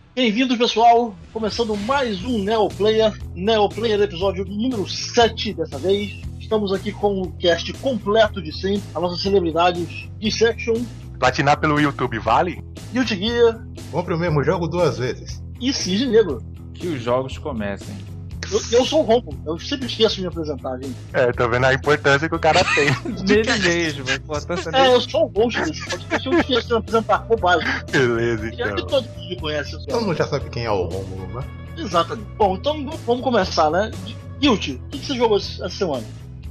Bem-vindos, pessoal. Começando mais um Neoplayer episódio número 7 dessa vez. Estamos aqui com o cast completo de sempre, as nossas celebridades Dissection, Platinar pelo YouTube vale? Guilty Gear Compre o mesmo jogo 2 vezes. e Cisne Negro. Que os jogos comecem. Eu sou o Romulo, eu sempre esqueço de me apresentar, gente. Tô vendo a importância que o cara tem. Nele mesmo, a importância dele. Eu sou o host desse podcast, eu esqueço de me apresentar, bobagem. Beleza, Já que então. todo mundo me conhece. Todo mundo já sabe quem é o Rômulo, né? Exatamente. Bom, então vamos começar, né? Guilty, o que você jogou essa semana?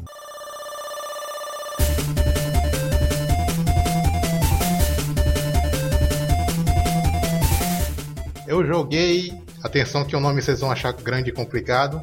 Eu joguei, atenção que o nome vocês vão achar grande e complicado,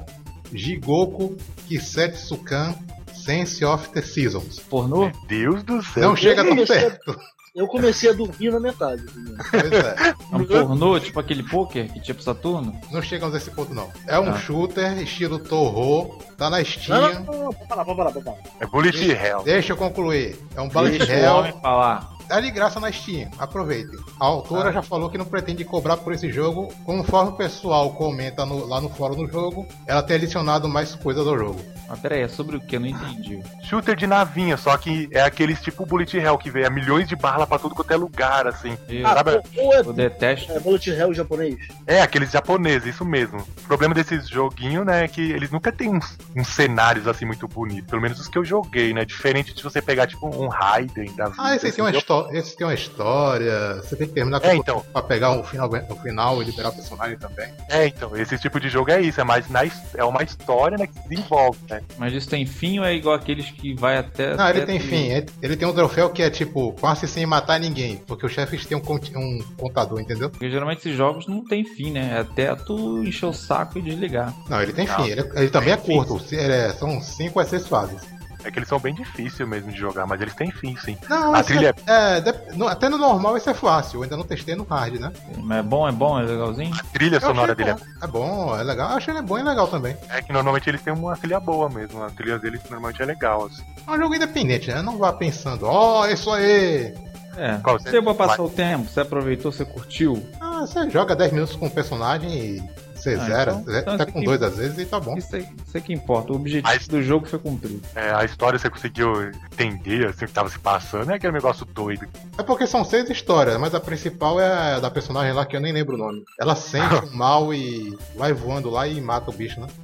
Jigoku Kisetsukan Sense of the Seasons. Pornô? Deus do céu. Não chega tão comecei- perto. Eu comecei a dormir na metade. Entendeu? Pois é, É um pornô, tipo aquele poker que tinha pro Saturno? não chegamos a esse ponto não. É um Tá. shooter estilo Toho, tá na Steam. Não, pode parar. É Bullet Hell. Deixa eu concluir. É um Bullet Deixa o Hell. homem falar. É de graça na Steam, aproveitem. A autora já falou que não pretende cobrar por esse jogo. Conforme o pessoal comenta lá no fórum do jogo, ela tem adicionado mais coisas ao jogo. Mas peraí, é sobre o que? Eu não entendi. Shooter de navinha, só que é aqueles tipo Bullet Hell que vem a milhões de bala pra tudo quanto é lugar, assim. Eu, Sabe? eu detesto. É Bullet Hell japonês. É, aqueles japoneses, isso mesmo. O problema desses joguinhos, né, é que eles nunca têm uns cenários assim muito bonitos. Pelo menos os que eu joguei, né? Diferente de você pegar tipo um Raiden da vida. Esse tem uma história, você tem que terminar com Então. pra pegar o final e liberar o personagem também. Então, esse tipo de jogo é isso, é mais é uma história, né, que se desenvolve, né? Mas isso tem fim ou é igual aqueles que vai até. Não, ele até tem tu- fim, ele tem um troféu que é tipo, passe sem matar ninguém, porque os chefes têm um contador, entendeu? Porque geralmente esses jogos não tem fim, né? É até tu encher o saco e desligar. Não, ele tem Não, fim, ele também é tem curto, são 5 a 6 fases. É que eles são bem difíceis mesmo de jogar, mas eles têm fim, sim. Não, A esse trilha até no normal isso é fácil, eu ainda não testei no hard, né? Mas é bom, é legalzinho? A trilha sonora dele É bom, é legal, eu achei ele bom e legal também. é que normalmente eles têm uma trilha boa mesmo. A trilha deles normalmente é legal, assim. É um jogo independente, né? Não vá pensando, ó, isso aí! É. Qual Você vai passar o tempo, você aproveitou, você curtiu. Ah, você joga 10 minutos com o personagem e você zera, então tá isso com aqui- 2 às vezes e tá bom. Isso é que importa. O objetivo Mas- do jogo foi cumprido. A história você conseguiu entender, assim, o que tava se passando. É aquele negócio doido. É porque são 6 histórias, mas a principal é a da personagem lá que eu nem lembro o nome. Ela sente o mal e vai voando lá e mata o bicho, né?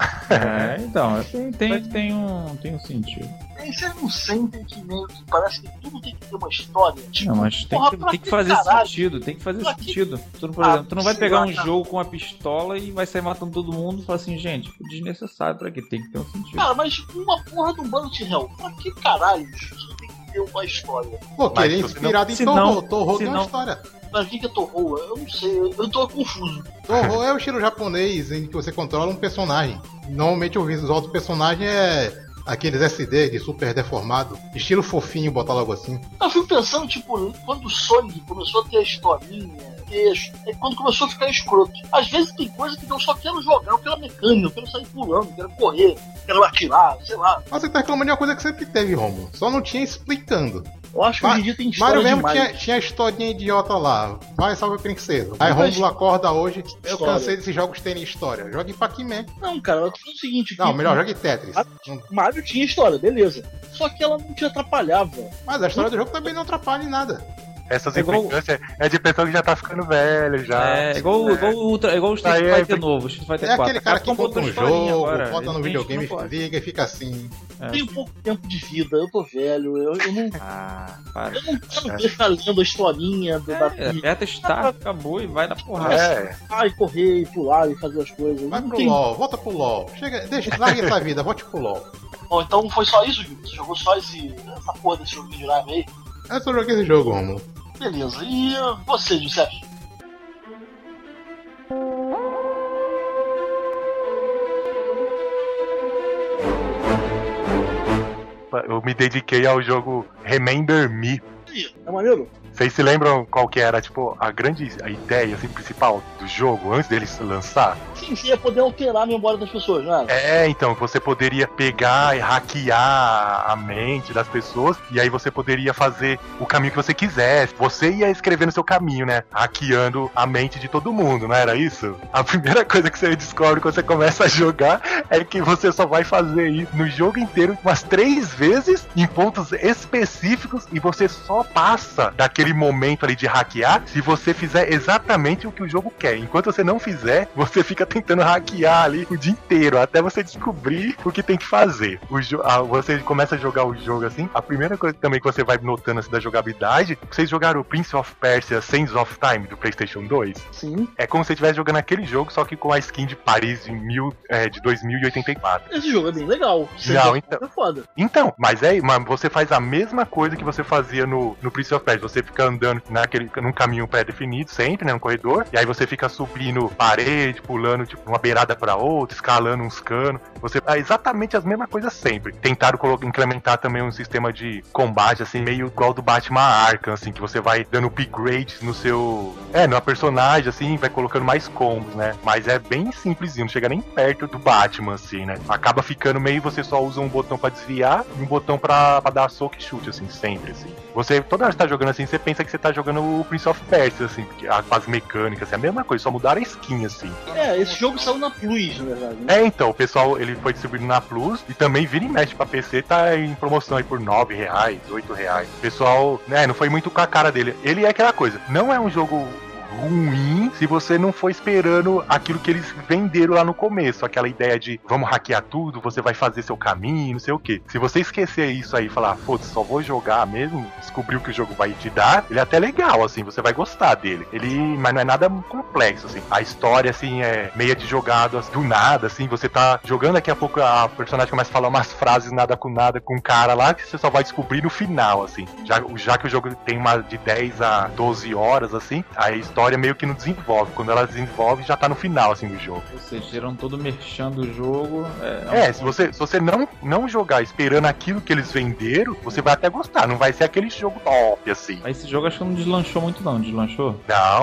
Então, tem um sentido. Aí vocês não sentem que meio que parece que tudo tem que ter uma história. Tipo, Não, mas tem porra, que, pra tem que que fazer caralho? sentido, tem que fazer Pra que- sentido. Por exemplo, tu não vai sei pegar lá, um cara. jogo com uma pistola e vai sair matando todo mundo e falar assim, gente, desnecessário pra quê? Tem que ter um sentido. Cara, mas uma porra do Bullet Hell, pra que caralho isso tem que ter uma história? Pô, que Mas ele é se inspirado em se Toho. não- Toho se tem uma não- história. Mas o que é Toho? Eu não sei, eu tô confuso. Toho é o estilo japonês em que você controla um personagem. Normalmente o visual do personagem é aqueles SD de super deformado, estilo fofinho, botar logo assim. Eu fico pensando, tipo, quando o Sonic começou a ter a historinha, é quando começou a ficar escroto. Às vezes tem coisa que eu só quero jogar, eu quero mecânica, eu quero sair pulando, eu quero correr, eu quero atirar, sei lá. Mas você tá reclamando de uma coisa que sempre teve, Romulo. Só não tinha explicando. Eu acho que hoje em dia tem história Mario mesmo demais. tinha a historinha idiota lá. Vai, salve a princesa. Aí Mas- Romulo acorda hoje. Eu História. cansei desses jogos terem história. Jogue Pac-Man. Não, cara, eu tô falando o seguinte. Não, que melhor, jogue Tetris. Mario tinha história, beleza. Só que ela não te atrapalhava. Mas a história do jogo também não atrapalha em nada. Essas É igual- implicâncias é de pessoa que já tá ficando velho, já. É igual o Street Aí é Fighter novo, o Street Fighter É 4. aquele cara que Capcom bota um botou historinha jogo, agora. bota no Tem gente videogame, que não pode. liga e fica assim. É. Tenho pouco tempo de vida, eu tô velho, eu não, Para. eu não quero ficar lendo a historinha da Aperta start, acabou e vai na porrada. É, e correr, e pular e fazer as coisas. Vai Não pro tem- LoL, volta pro LoL. Chega, deixa, larga essa vida, volte pro LoL. Bom, então foi só isso, Gil? Você jogou só essa porra desse joguinho de live aí? Eu só joguei esse jogo, Romulo. Beleza, e você, Giuseppe? eu me dediquei ao jogo Remember Me. É maneiro? Vocês se lembram qual que era, tipo, a ideia, assim, principal do jogo, antes deles lançar? Sim, você ia poder alterar a memória das pessoas, não é? Então, você poderia pegar e hackear a mente das pessoas, e aí você poderia fazer o caminho que você quisesse. Você ia escrevendo o seu caminho, né? Hackeando a mente de todo mundo, não era isso? A primeira coisa que você descobre quando você começa a jogar é que você só vai fazer isso no jogo inteiro umas 3 vezes, em pontos específicos, e você só passa daquele momento ali de hackear se você fizer exatamente o que o jogo quer. Enquanto você não fizer, você fica tentando hackear ali o dia inteiro, até você descobrir o que tem que fazer. Você começa a jogar o jogo assim, a primeira coisa também que você vai notando assim da jogabilidade, vocês jogaram o Prince of Persia Sands of Time do PlayStation 2? Sim. É como se você estivesse jogando aquele jogo, só que com a skin de Paris de 2084. Esse jogo é bem legal. Não, então. É foda. Então, mas você faz a mesma coisa que você fazia no Prince of Persia. Você fica andando num caminho pré-definido sempre, né, no corredor, e aí você fica subindo parede, pulando tipo uma beirada pra outra, escalando uns canos. Você faz exatamente as mesmas coisas sempre. Tentaram implementar também um sistema de combate assim meio igual do Batman Arkham, assim, que você vai dando upgrades no seu no personagem, assim, vai colocando mais combos, né? Mas é bem simplesinho, não chega nem perto do Batman, assim, né? Acaba ficando meio, você só usa um botão pra desviar e um botão pra dar soco e chute, assim, sempre, assim. Você, toda hora que você tá jogando assim, você pensa que você tá jogando o Prince of Persia, assim, porque as mecânicas, assim, é a mesma coisa, só mudaram a skin, assim. Esse jogo saiu na Plus, na verdade, né? Então, o pessoal, ele foi distribuído na Plus e também vira e mexe pra PC, tá em promoção aí por R$9, R$8. O pessoal, né, não foi muito com a cara dele. Ele é aquela coisa, não é um jogo ruim se você não for esperando aquilo que eles venderam lá no começo, aquela ideia de vamos hackear tudo, você vai fazer seu caminho, não sei o que. Se você esquecer isso aí e falar, foda-se, só vou jogar mesmo, descobrir o que o jogo vai te dar, ele é até legal, assim, você vai gostar dele. Mas não é nada complexo, assim. A história, assim, é meia de jogadas do nada, assim, você tá jogando, daqui a pouco a personagem começa a falar umas frases nada com um cara lá, que você só vai descobrir no final, assim. Já que o jogo tem de 10 a 12 horas, assim, a história meio que não desenvolve. Quando ela desenvolve, já tá no final, assim, do jogo. Ou seja, tiram todo merchan do jogo. Se você não jogar esperando aquilo que eles venderam, você vai até gostar. Não vai ser aquele jogo top, assim. Mas esse jogo acho que não deslanchou muito, não. Deslanchou?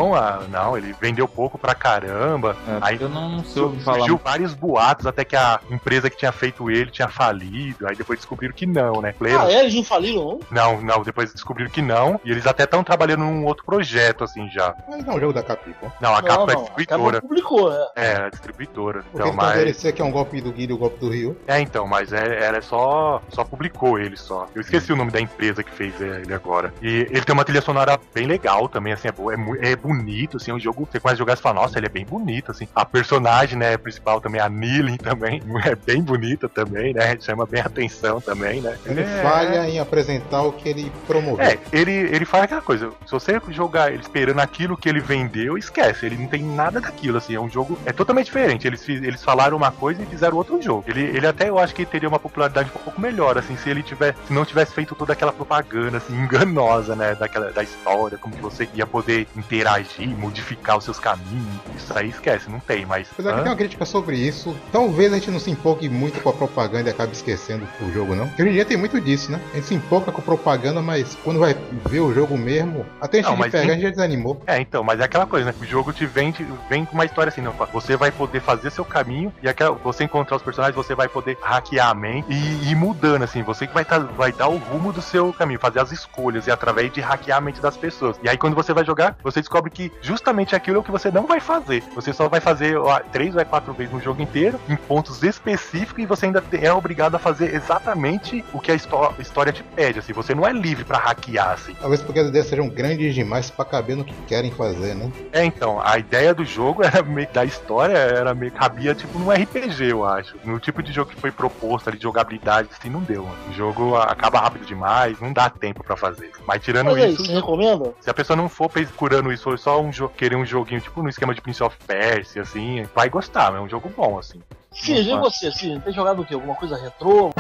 Não, ele vendeu pouco pra caramba. Aí eu não sei ouvir falar. Surgiu vários boatos, até que a empresa que tinha feito ele tinha falido. Aí depois descobriram que não, né? Eles não faliram, não? Não, depois descobriram que não. E eles até estão trabalhando num outro projeto, assim, já. Mas não é um jogo da Capcom. Não, a Capcom é distribuidora. A Capcom publicou, a distribuidora. Porque então, parecia que é um golpe do Guilherme e o golpe do Rio. Então, mas ela só publicou ele só. Eu esqueci o nome da empresa que fez ele agora. E ele tem uma trilha sonora bem legal também, assim, é boa, é bonito, assim, o jogo, você começa a jogar e fala, nossa, ele é bem bonito, assim. A personagem, né, principal também, a Nilin também, é bem bonita também, né, chama bem a atenção também, né. Ele falha em apresentar o que ele promoveu. Ele faz aquela coisa, se você jogar ele esperando aquilo que ele vendeu, esquece, ele não tem nada daquilo, assim, é um jogo, é totalmente diferente, eles falaram uma coisa e fizeram outro jogo. Ele até, eu acho que teria uma popularidade um pouco melhor, assim, se não tivesse feito toda aquela propaganda, assim, enganosa, né, da história, como que você ia poder interagir, modificar os seus caminhos, isso aí esquece, não tem, mas... Apesar que tem uma crítica sobre isso, talvez a gente não se empolgue muito com a propaganda e acabe esquecendo o jogo, não? Porque hoje em dia tem muito disso, né? A gente se empolga com propaganda, mas quando vai ver o jogo mesmo, até a gente a gente já desanimou. Então, mas é aquela coisa, né? O jogo te vem com uma história assim, não, você vai poder fazer seu caminho e você encontrar os personagens, você vai poder hackear a mente e ir mudando, assim, você que vai dar o rumo do seu caminho, fazer as escolhas e através de hackear a mente das pessoas. E aí quando você vai jogar, você descobre que justamente aquilo é o que você não vai fazer. Você só vai fazer 3 ou 4 vezes no jogo inteiro, em pontos específicos, e você ainda é obrigado a fazer exatamente o que a história te pede, assim, você não é livre pra hackear, assim. Talvez porque as ideias sejam grandes demais pra caber no que querem fazer, né? Então, a ideia do jogo era meio da história, cabia tipo num RPG, eu acho. No tipo de jogo que foi proposto ali, de jogabilidade, assim, não deu, mano. O jogo acaba rápido demais, não dá tempo pra fazer. Mas tirando isso... Você recomenda? Se a pessoa não for procurando isso, for só querer um joguinho, tipo no esquema de Prince of Persia, assim, vai gostar, é um jogo bom, assim. Sim, e você, tem jogado o quê? Alguma coisa retrô?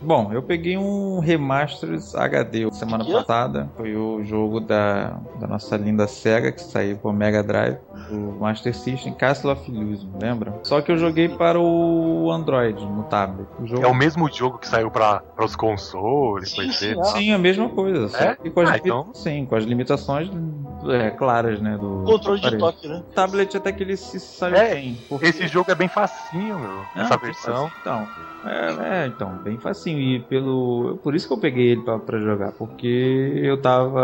Bom, eu peguei um Remasters HD semana passada. Foi o jogo da nossa linda SEGA que saiu pro Mega Drive, o Master System, Castle of Illusion, lembra? Só que eu joguei para o Android, no tablet. É o mesmo jogo que saiu para os consoles, PC? Sim, a mesma coisa. Só que com as limitações claras, né? Do controle de toque, né? O tablet até que ele se saiu bem. Porque... Esse jogo é bem facinho, meu. Essa versão. Então, bem facinho. E por isso que eu peguei ele pra jogar. Porque eu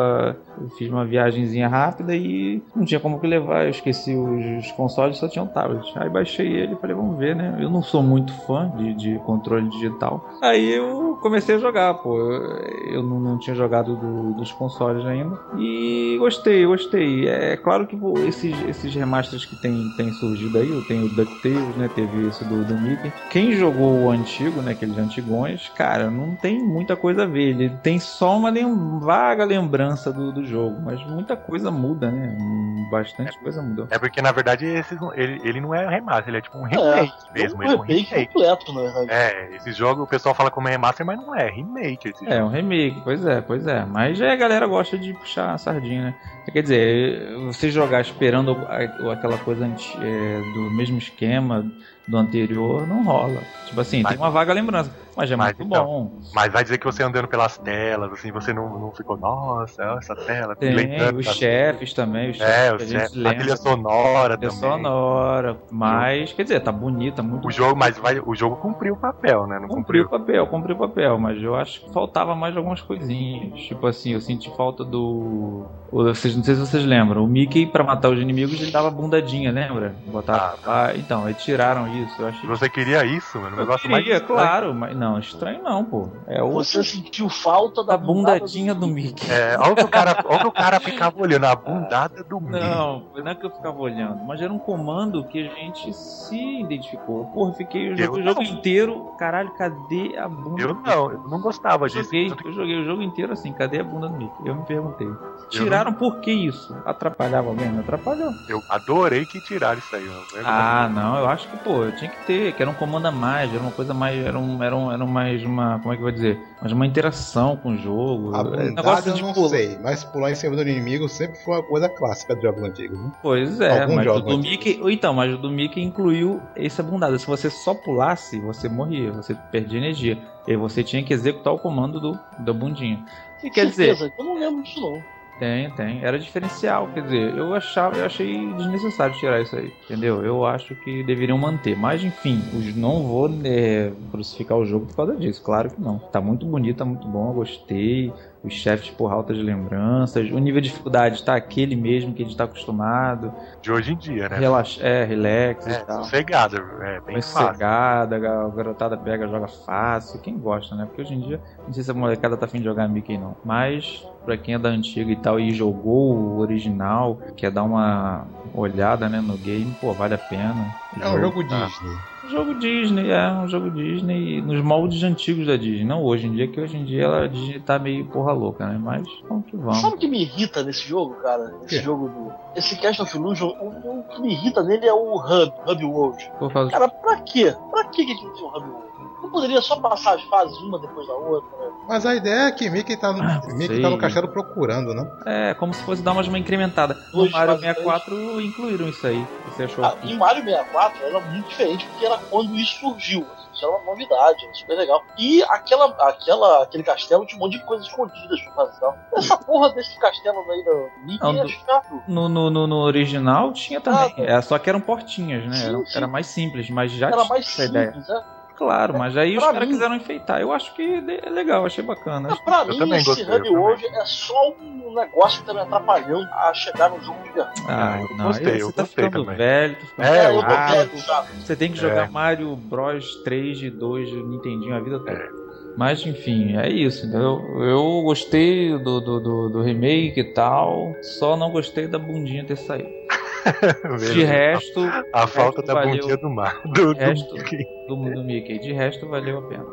fiz uma viagenzinha rápida e não tinha como que levar. Eu esqueci os consoles, só tinha um tablet. Aí baixei ele e falei, vamos ver, né? Eu não sou muito fã de controle digital. Aí eu comecei a jogar, pô. Eu não tinha jogado dos consoles ainda. E gostei. É claro que esses remasters que tem surgido aí, tem o DuckTales, né? Teve esse do Mickey. Quem jogou o antigo, né? Aqueles antigões, cara, não tem muita coisa a ver. Ele tem só uma vaga lembrança do jogo, mas muita coisa muda, né? Bastante coisa mudou. É porque, na verdade, ele não é remaster, ele é tipo um remake mesmo. Ele é um remake completo, na verdade. Esse jogo o pessoal fala como remaster, mas não é remake esse jogo. É um remake, pois é. Mas a galera gosta de puxar a sardinha, né? Quer dizer, você jogar esperando aquela coisa do mesmo esquema do anterior, não rola. Tipo assim, tem uma vaga lembrança, mas é muito bom. Mas vai dizer que você andando pelas telas, assim, você não ficou, nossa, essa tela. Tem os chefes também, a trilha sonora também. Sonora, mas, quer dizer, tá bonita, muito o jogo, mas o jogo cumpriu o papel, né? Não cumpriu o papel, mas eu acho que faltava mais algumas coisinhas. Tipo assim, eu senti falta não sei se vocês lembram, o Mickey, pra matar os inimigos, ele dava bundadinha, lembra? Então, aí tiraram isso, eu achei. Você queria isso, mano? Eu queria, claro, mas não, estranho não, pô. Você sentiu falta da bundadinha do Mickey. Olha que o cara ficava olhando, a bundada do Mickey. Não é que eu ficava olhando, mas era um comando que a gente se identificou. Porra, fiquei o jogo inteiro, caralho, cadê a bunda do Mickey? Eu não gostava disso. Eu joguei o jogo inteiro assim, cadê a bunda do Mickey? Eu me perguntei. Tiraram por que isso? Atrapalhava alguém? Não atrapalhou. Eu adorei que tiraram isso aí. Não, eu acho que, pô, eu tinha que ter, que era um comando a mais, era uma coisa mais, era mais uma, como é que eu vou dizer? Mais uma interação com o jogo. A bundada eu não sei, mas pular em cima do inimigo sempre foi uma coisa clássica do jogo antigo, né? Pois é, mas o do Mickey, mas o do Mickey incluiu essa bundada. Se você só pulasse, você morria, você perdia energia. E aí você tinha que executar o comando da bundinha. E quer dizer, eu não lembro disso não. Tem. Era diferencial, quer dizer, eu achei desnecessário tirar isso aí, entendeu? Eu acho que deveriam manter, mas enfim, não vou crucificar o jogo por causa disso, claro que não. Tá muito bonito, tá muito bom, eu gostei. Os chefes por altas lembranças, o nível de dificuldade tá aquele mesmo que a gente tá acostumado. De hoje em dia, né? Relax e tal. Sossegado, bem fácil. Sossegada, a garotada pega, joga fácil. Quem gosta, né? Porque hoje em dia, não sei se a molecada tá afim de jogar Mickey não. Mas, pra quem é da antiga e tal e jogou o original, quer dar uma olhada, né, no game, pô, vale a pena. Um jogo Disney. Um jogo Disney nos moldes antigos da Disney, não hoje em dia, que hoje em dia a Disney tá meio porra louca, né? Mas vamos que vamos. Sabe o que me irrita nesse jogo, cara? Esse Castle of Illusion, o que me irrita nele é o Hub World. Cara, pra quê? Pra que a gente tem um Hub World? Não poderia só passar as fases uma depois da outra, né? Mas a ideia é que Mickey tá no castelo procurando, né? É, como se fosse dar uma incrementada. No Mario 64 incluíram isso aí. Você achou? Em Mario 64 era muito diferente, porque era quando isso surgiu. Isso era uma novidade, era super legal. E aquele castelo tinha um monte de coisas escondidas pra fazer. Essa porra desse castelo aí do Mickey é chato. No original tinha também. Só que eram portinhas, né? Era mais simples, mas já tinha essa ideia. Claro, mas aí os caras quiseram enfeitar. Eu acho que é legal, achei bacana. Pra mim, esse Hub hoje é só um negócio que tá me atrapalhando a chegar no jogo de verdade. Eu gostei, você tá ficando também. velho, eu tô velho, você tem que jogar Mario Bros 3 de 2 de Nintendinho a vida toda. Mas enfim, é isso. Eu gostei do remake e tal, só não gostei da bundinha ter saído. De resto, a falta da bundinha do Mickey. De resto, valeu a pena.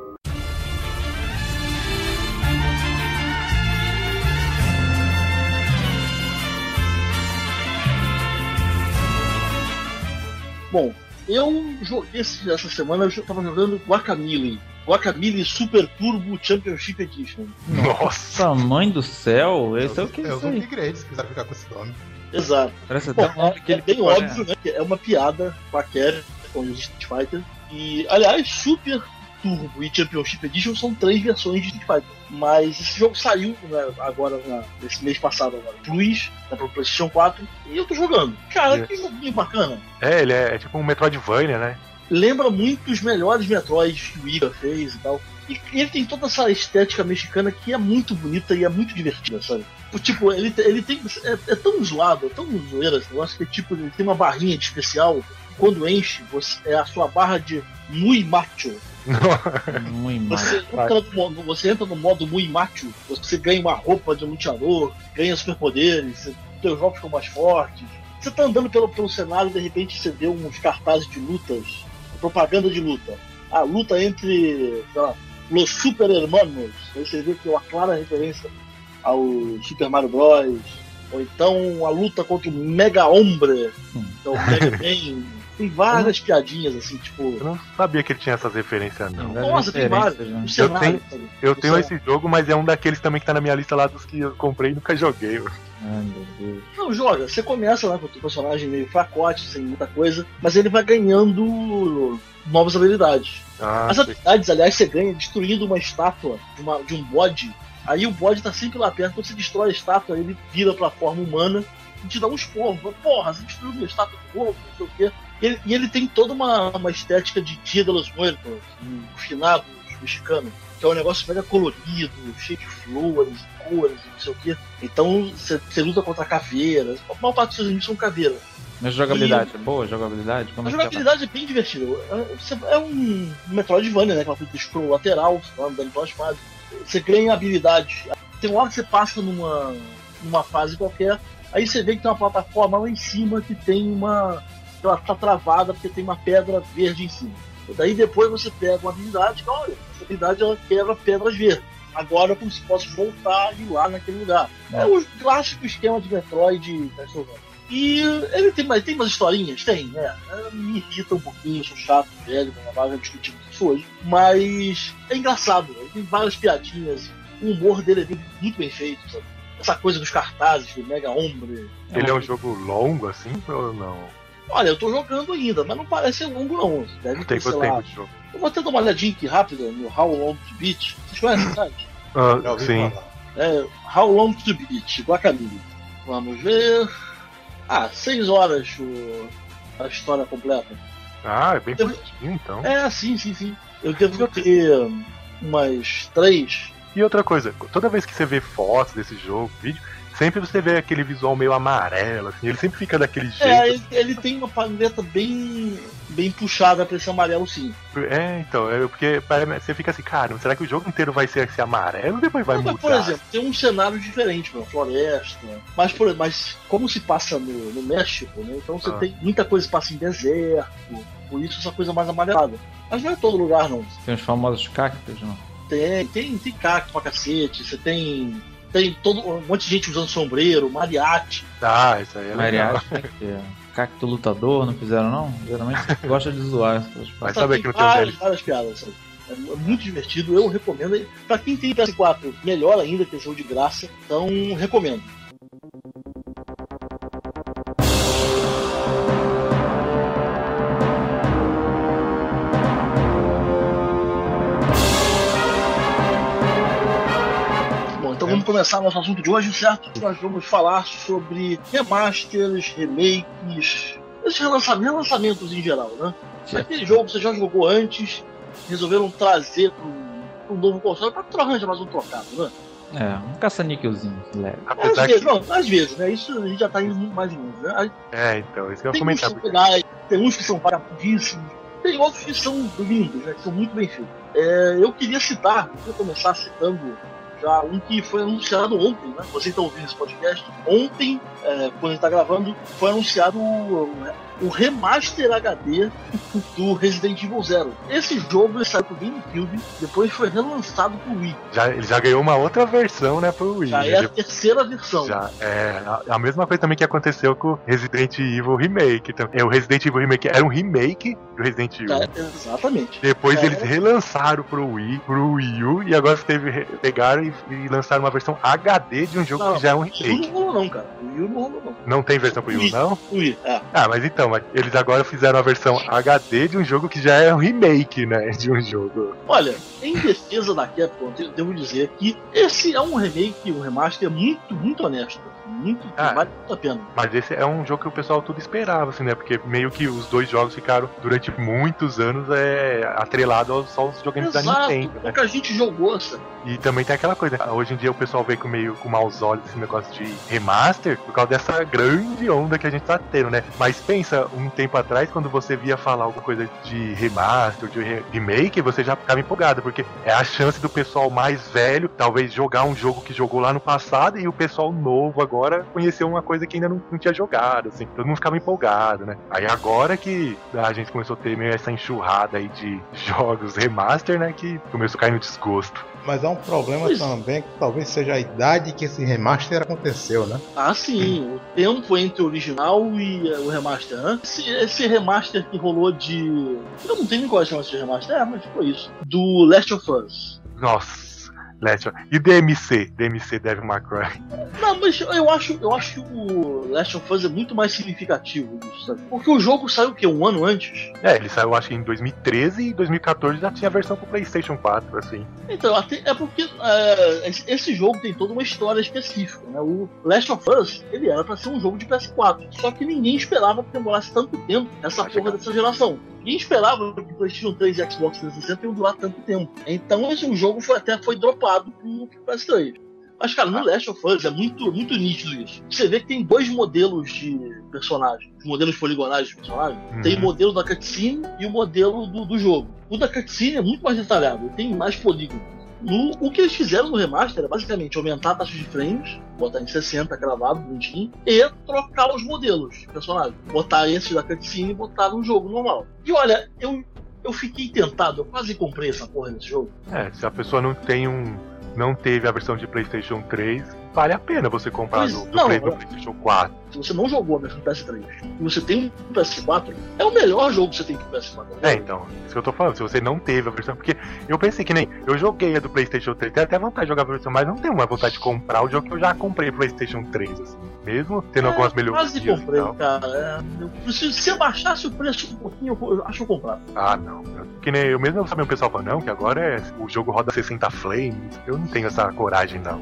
Bom, eu joguei essa semana, eu tava jogando Guacamelee. Guacamelee Super Turbo Championship Edition. Nossa, mãe do céu, esse é o que é isso aí? Upgrade, se quiser ficar com esse nome. Exato. Parece Bom, até um nome que ele bem óbvio, né? Que é uma piada com a Kerry, com o Street Fighter. E, aliás, Super Turbo e Championship Edition são 3 versões de Street Fighter. Mas esse jogo saiu, né, agora, nesse mês passado, agora, Plus, né, pro PlayStation 4, e eu tô jogando. Cara, que joguinho bacana. Ele é tipo um Metroidvania, né? Lembra muito os melhores Metroids que o Iga fez e tal. E ele tem toda essa estética mexicana que é muito bonita e é muito divertida, sabe? Tipo, ele tem. É tão zoado, é tão zoeira esse negócio que tipo, ele tem uma barrinha de especial. Quando enche, é a sua barra de Muy Macho. Você entra no modo Muy Macho, você ganha uma roupa de luteador, ganha superpoderes, seus jogos ficam mais fortes. Você tá andando pelo cenário e de repente você vê uns cartazes de lutas, propaganda de luta. A luta entre, sei lá, Los Super Hermanos. Aí você vê que é uma clara referência ao Super Mario Bros. Ou então a luta contra o Mega Hombre, que é o Mega Man. Tem várias piadinhas assim, tipo. Eu não sabia que ele tinha essas referências, não. Nossa, tem várias. Né? Eu tenho esse jogo, mas é um daqueles também que tá na minha lista lá dos que eu comprei e nunca joguei. Ai, meu Deus. Não, joga. Você começa lá com o teu personagem meio fracote, sem muita coisa, mas ele vai ganhando novas habilidades. As habilidades, aliás, você ganha destruindo uma estátua de um bode. Aí o bode tá sempre lá perto, quando você destrói a estátua, ele vira pra forma humana e te dá um esporro. Porra, você destruiu minha estátua de novo, não sei o quê. E ele tem toda uma estética de Dia de los Muertos, o finado mexicano, que é um negócio mega colorido, cheio de flores, cores, não sei o quê. Então você luta contra caveiras, a maior parte dos seus inimigos são caveiras. Mas a jogabilidade é boa? A jogabilidade? A jogabilidade é bem divertida. É um Metroidvania, né? Aquela coisa de scroll lateral, você vai andando pelas fases. Você ganha habilidade. Tem uma hora que você passa numa fase qualquer, aí você vê que tem uma plataforma lá em cima que tem ela tá travada porque tem uma pedra verde em cima. E daí depois você pega uma habilidade, olha, essa habilidade ela quebra pedras verdes. Agora é como se possa voltar e ir lá naquele lugar. É o clássico esquema de Metroid. E ele tem umas historinhas, tem, né? Me irrita um pouquinho, sou chato, velho, vai discutir isso hoje. Mas é engraçado, ele tem várias piadinhas, o humor dele é muito bem feito, sabe? Essa coisa dos cartazes, do Mega Hombre. Ele é um jogo longo assim ou não? Olha, eu tô jogando ainda, mas não parece ser longo não. Deve ter, sei lá. De jogo. Eu vou até dar uma olhadinha aqui rápida no How Long to Beat. Vocês conhecem, sabe? Sim. How Long to Beat, Guacamelee. Vamos ver. 6 horas a história completa. É bem curtinho então. Sim. Eu devo ter umas 3. E outra coisa, toda vez que você vê fotos desse jogo, vídeo, sempre você vê aquele visual meio amarelo, assim, ele sempre fica daquele jeito. Ele tem uma paleta bem puxada pra esse amarelo, sim. Então, porque você fica assim, cara, será que o jogo inteiro vai ser esse amarelo ou depois vai mudar? Por exemplo, tem um cenário diferente, uma floresta, mas como se passa no México, né, então você tem muita coisa que passa em deserto, por isso essa coisa mais amarelada. Mas não é todo lugar, não. Tem os famosos cactos, não? Tem cacto pra cacete, você tem todo um monte de gente usando sombreiro, mariachi. Isso aí é mariachi, legal. Cacto lutador, não fizeram não? Geralmente gosta de zoar. Mas sabe que não tem várias piadas, sabe? É muito divertido, eu recomendo. Pra quem tem PS4, melhor ainda, que é jogo de graça, então recomendo. Então vamos começar nosso assunto de hoje, certo? Nós vamos falar sobre remasters, remakes, esses relançamentos em geral, né? Aquele jogo que você já jogou antes, resolveram trazer para um novo console, para que arranja mais um trocado, né? Um caça-níquelzinho leve. Às vezes, né? Isso a gente já tá indo muito mais longe, né? Então, isso que eu ia comentar. Tem uns que são vagabundíssimos, tem outros que são lindos, né? Que são muito bem feitos. Eu queria começar citando já um que foi anunciado ontem, né? Você está ouvindo esse podcast. Ontem, quando a gente está gravando, foi anunciado o remaster HD do Resident Evil Zero. Esse jogo ele saiu pro GameCube, depois foi relançado pro Wii. Ele já ganhou uma outra versão, né, pro Wii. Já é a terceira versão. Já é a mesma coisa também que aconteceu com o Resident Evil Remake. O Resident Evil Remake era um remake do Resident Evil. Exatamente. Depois eles relançaram pro Wii U, e agora pegaram e lançaram uma versão HD de um jogo que já é um remake. O Wii não rolou não, cara. O Wii não rolou não. Não tem versão pro Wii U, não? Wii, mas então, eles agora fizeram a versão HD de um jogo que já é um remake, né, de um jogo. Olha, em defesa da Capcom, eu devo dizer que esse é um remake, um remaster muito, muito honesto. Vale muito a pena. Mas esse é um jogo que o pessoal tudo esperava, assim, né? Porque meio que os dois jogos ficaram durante muitos anos atrelados só aos joguinhos da Nintendo. Né? Pouca gente jogou, sabe? E também tem aquela coisa, hoje em dia o pessoal vê com maus olhos esse negócio de remaster por causa dessa grande onda que a gente tá tendo, né? Mas pensa, um tempo atrás, quando você via falar alguma coisa de remaster, de remake, você já ficava empolgado, porque é a chance do pessoal mais velho talvez jogar um jogo que jogou lá no passado e o pessoal novo agora conhecer uma coisa que ainda não tinha jogado, assim. Todo mundo ficava empolgado, né? Aí agora que a gente começou a ter meio essa enxurrada aí de jogos remaster, né? Que começou a cair no desgosto. Mas há um problema também, que talvez seja a idade que esse remaster aconteceu, né? Sim. O tempo entre o original e o remaster, né? Esse remaster que rolou de... Eu não tenho nem qual é esse remaster, mas foi isso. Do Last of Us. Nossa. E DMC Devil May Cry? Não, mas eu acho que o Last of Us é muito mais significativo disso, sabe? Porque o jogo saiu o quê? Um ano antes? Ele saiu acho que em 2013 e 2014 já tinha a versão pro PlayStation 4, assim. Então, é porque esse jogo tem toda uma história específica, né? O Last of Us, ele era pra ser um jogo de PS4, só que ninguém esperava que demorasse tanto tempo essa porra dessa geração. Ninguém esperava que o PlayStation 3 e Xbox 360 iam durar tanto tempo. Então esse jogo foi dropado pro PS3. Mas, cara, no Last of Us é muito, muito nítido isso. Você vê que tem dois modelos de personagens, os modelos poligonais de personagens. Tem o modelo da cutscene e o modelo do jogo. O da cutscene é muito mais detalhado, tem mais polígono. O que eles fizeram no remaster é basicamente aumentar a taxa de frames, botar em 60 gravado, bonitinho, e trocar os modelos de personagem. Botar esses da cutscene e botar no jogo normal. E olha, eu fiquei tentado, eu quase comprei essa porra nesse jogo. Se a pessoa não teve a versão de PlayStation 3, vale a pena você comprar do PlayStation 4. Se você não jogou a versão PS3 e você tem um PS4, é o melhor jogo que você tem pro PS4. Então, isso que eu tô falando. Se você não teve a versão, porque eu pensei que nem eu joguei a do PlayStation 3, tenho até vontade de jogar a versão, mas não tenho uma vontade de comprar o jogo que eu já comprei pro PlayStation 3, assim, mesmo tendo algumas melhorias. Quase comprei, cara. Se eu baixasse o preço um pouquinho, eu acho que eu comprava. Não. Que nem eu mesmo sabia o pessoal falando, não, que agora o jogo roda 60 frames. Eu não tenho essa coragem, não.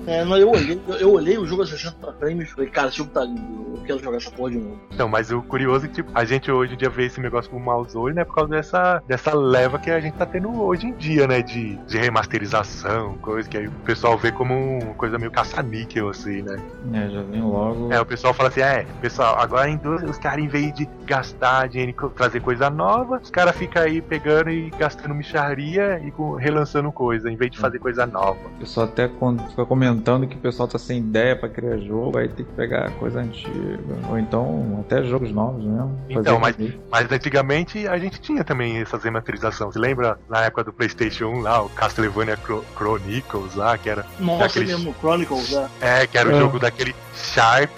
Eu olhei o jogo a 60 frames e falei, cara, esse jogo tá lindo. Eu quero jogar essa porra de novo. Então, mas o curioso é que, tipo, a gente hoje em dia vê esse negócio com maus olhos, né? Por causa dessa leva que a gente tá tendo hoje em dia, né? De remasterização, coisa que aí o pessoal vê como uma coisa meio caça-níquel, assim, né? Já vem logo. O pessoal fala assim, pessoal, agora os caras, em vez de gastar dinheiro em trazer coisa nova, os caras ficam aí pegando e gastando mixaria e relançando coisa, em vez de fazer coisa nova. O pessoal até fica comentando que o pessoal tá sem ideia pra criar jogo, aí tem que pegar coisa antiga. Ou então, até jogos novos mesmo. Então, mas antigamente a gente tinha também essas remasterizações. Você lembra na época do PlayStation 1 lá, o Castlevania Chronicles lá, que era... Nossa, mesmo, Chronicles, né? Que era o jogo daquele Sharp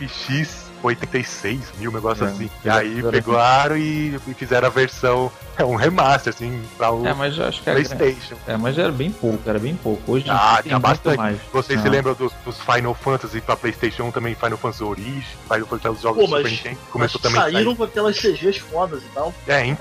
X86 mil, negócio assim. E aí pegaram e fizeram a versão, um remaster, assim, pra o mas eu acho que PlayStation. Mas era bem pouco. Hoje tinha bastante. Mais. Vocês se lembram dos Final Fantasy pra PlayStation 1 também, Final Fantasy Origin, Final Fantasy, os jogos do Super Nintendo, começou também saíram com aquelas CGs fodas e tal.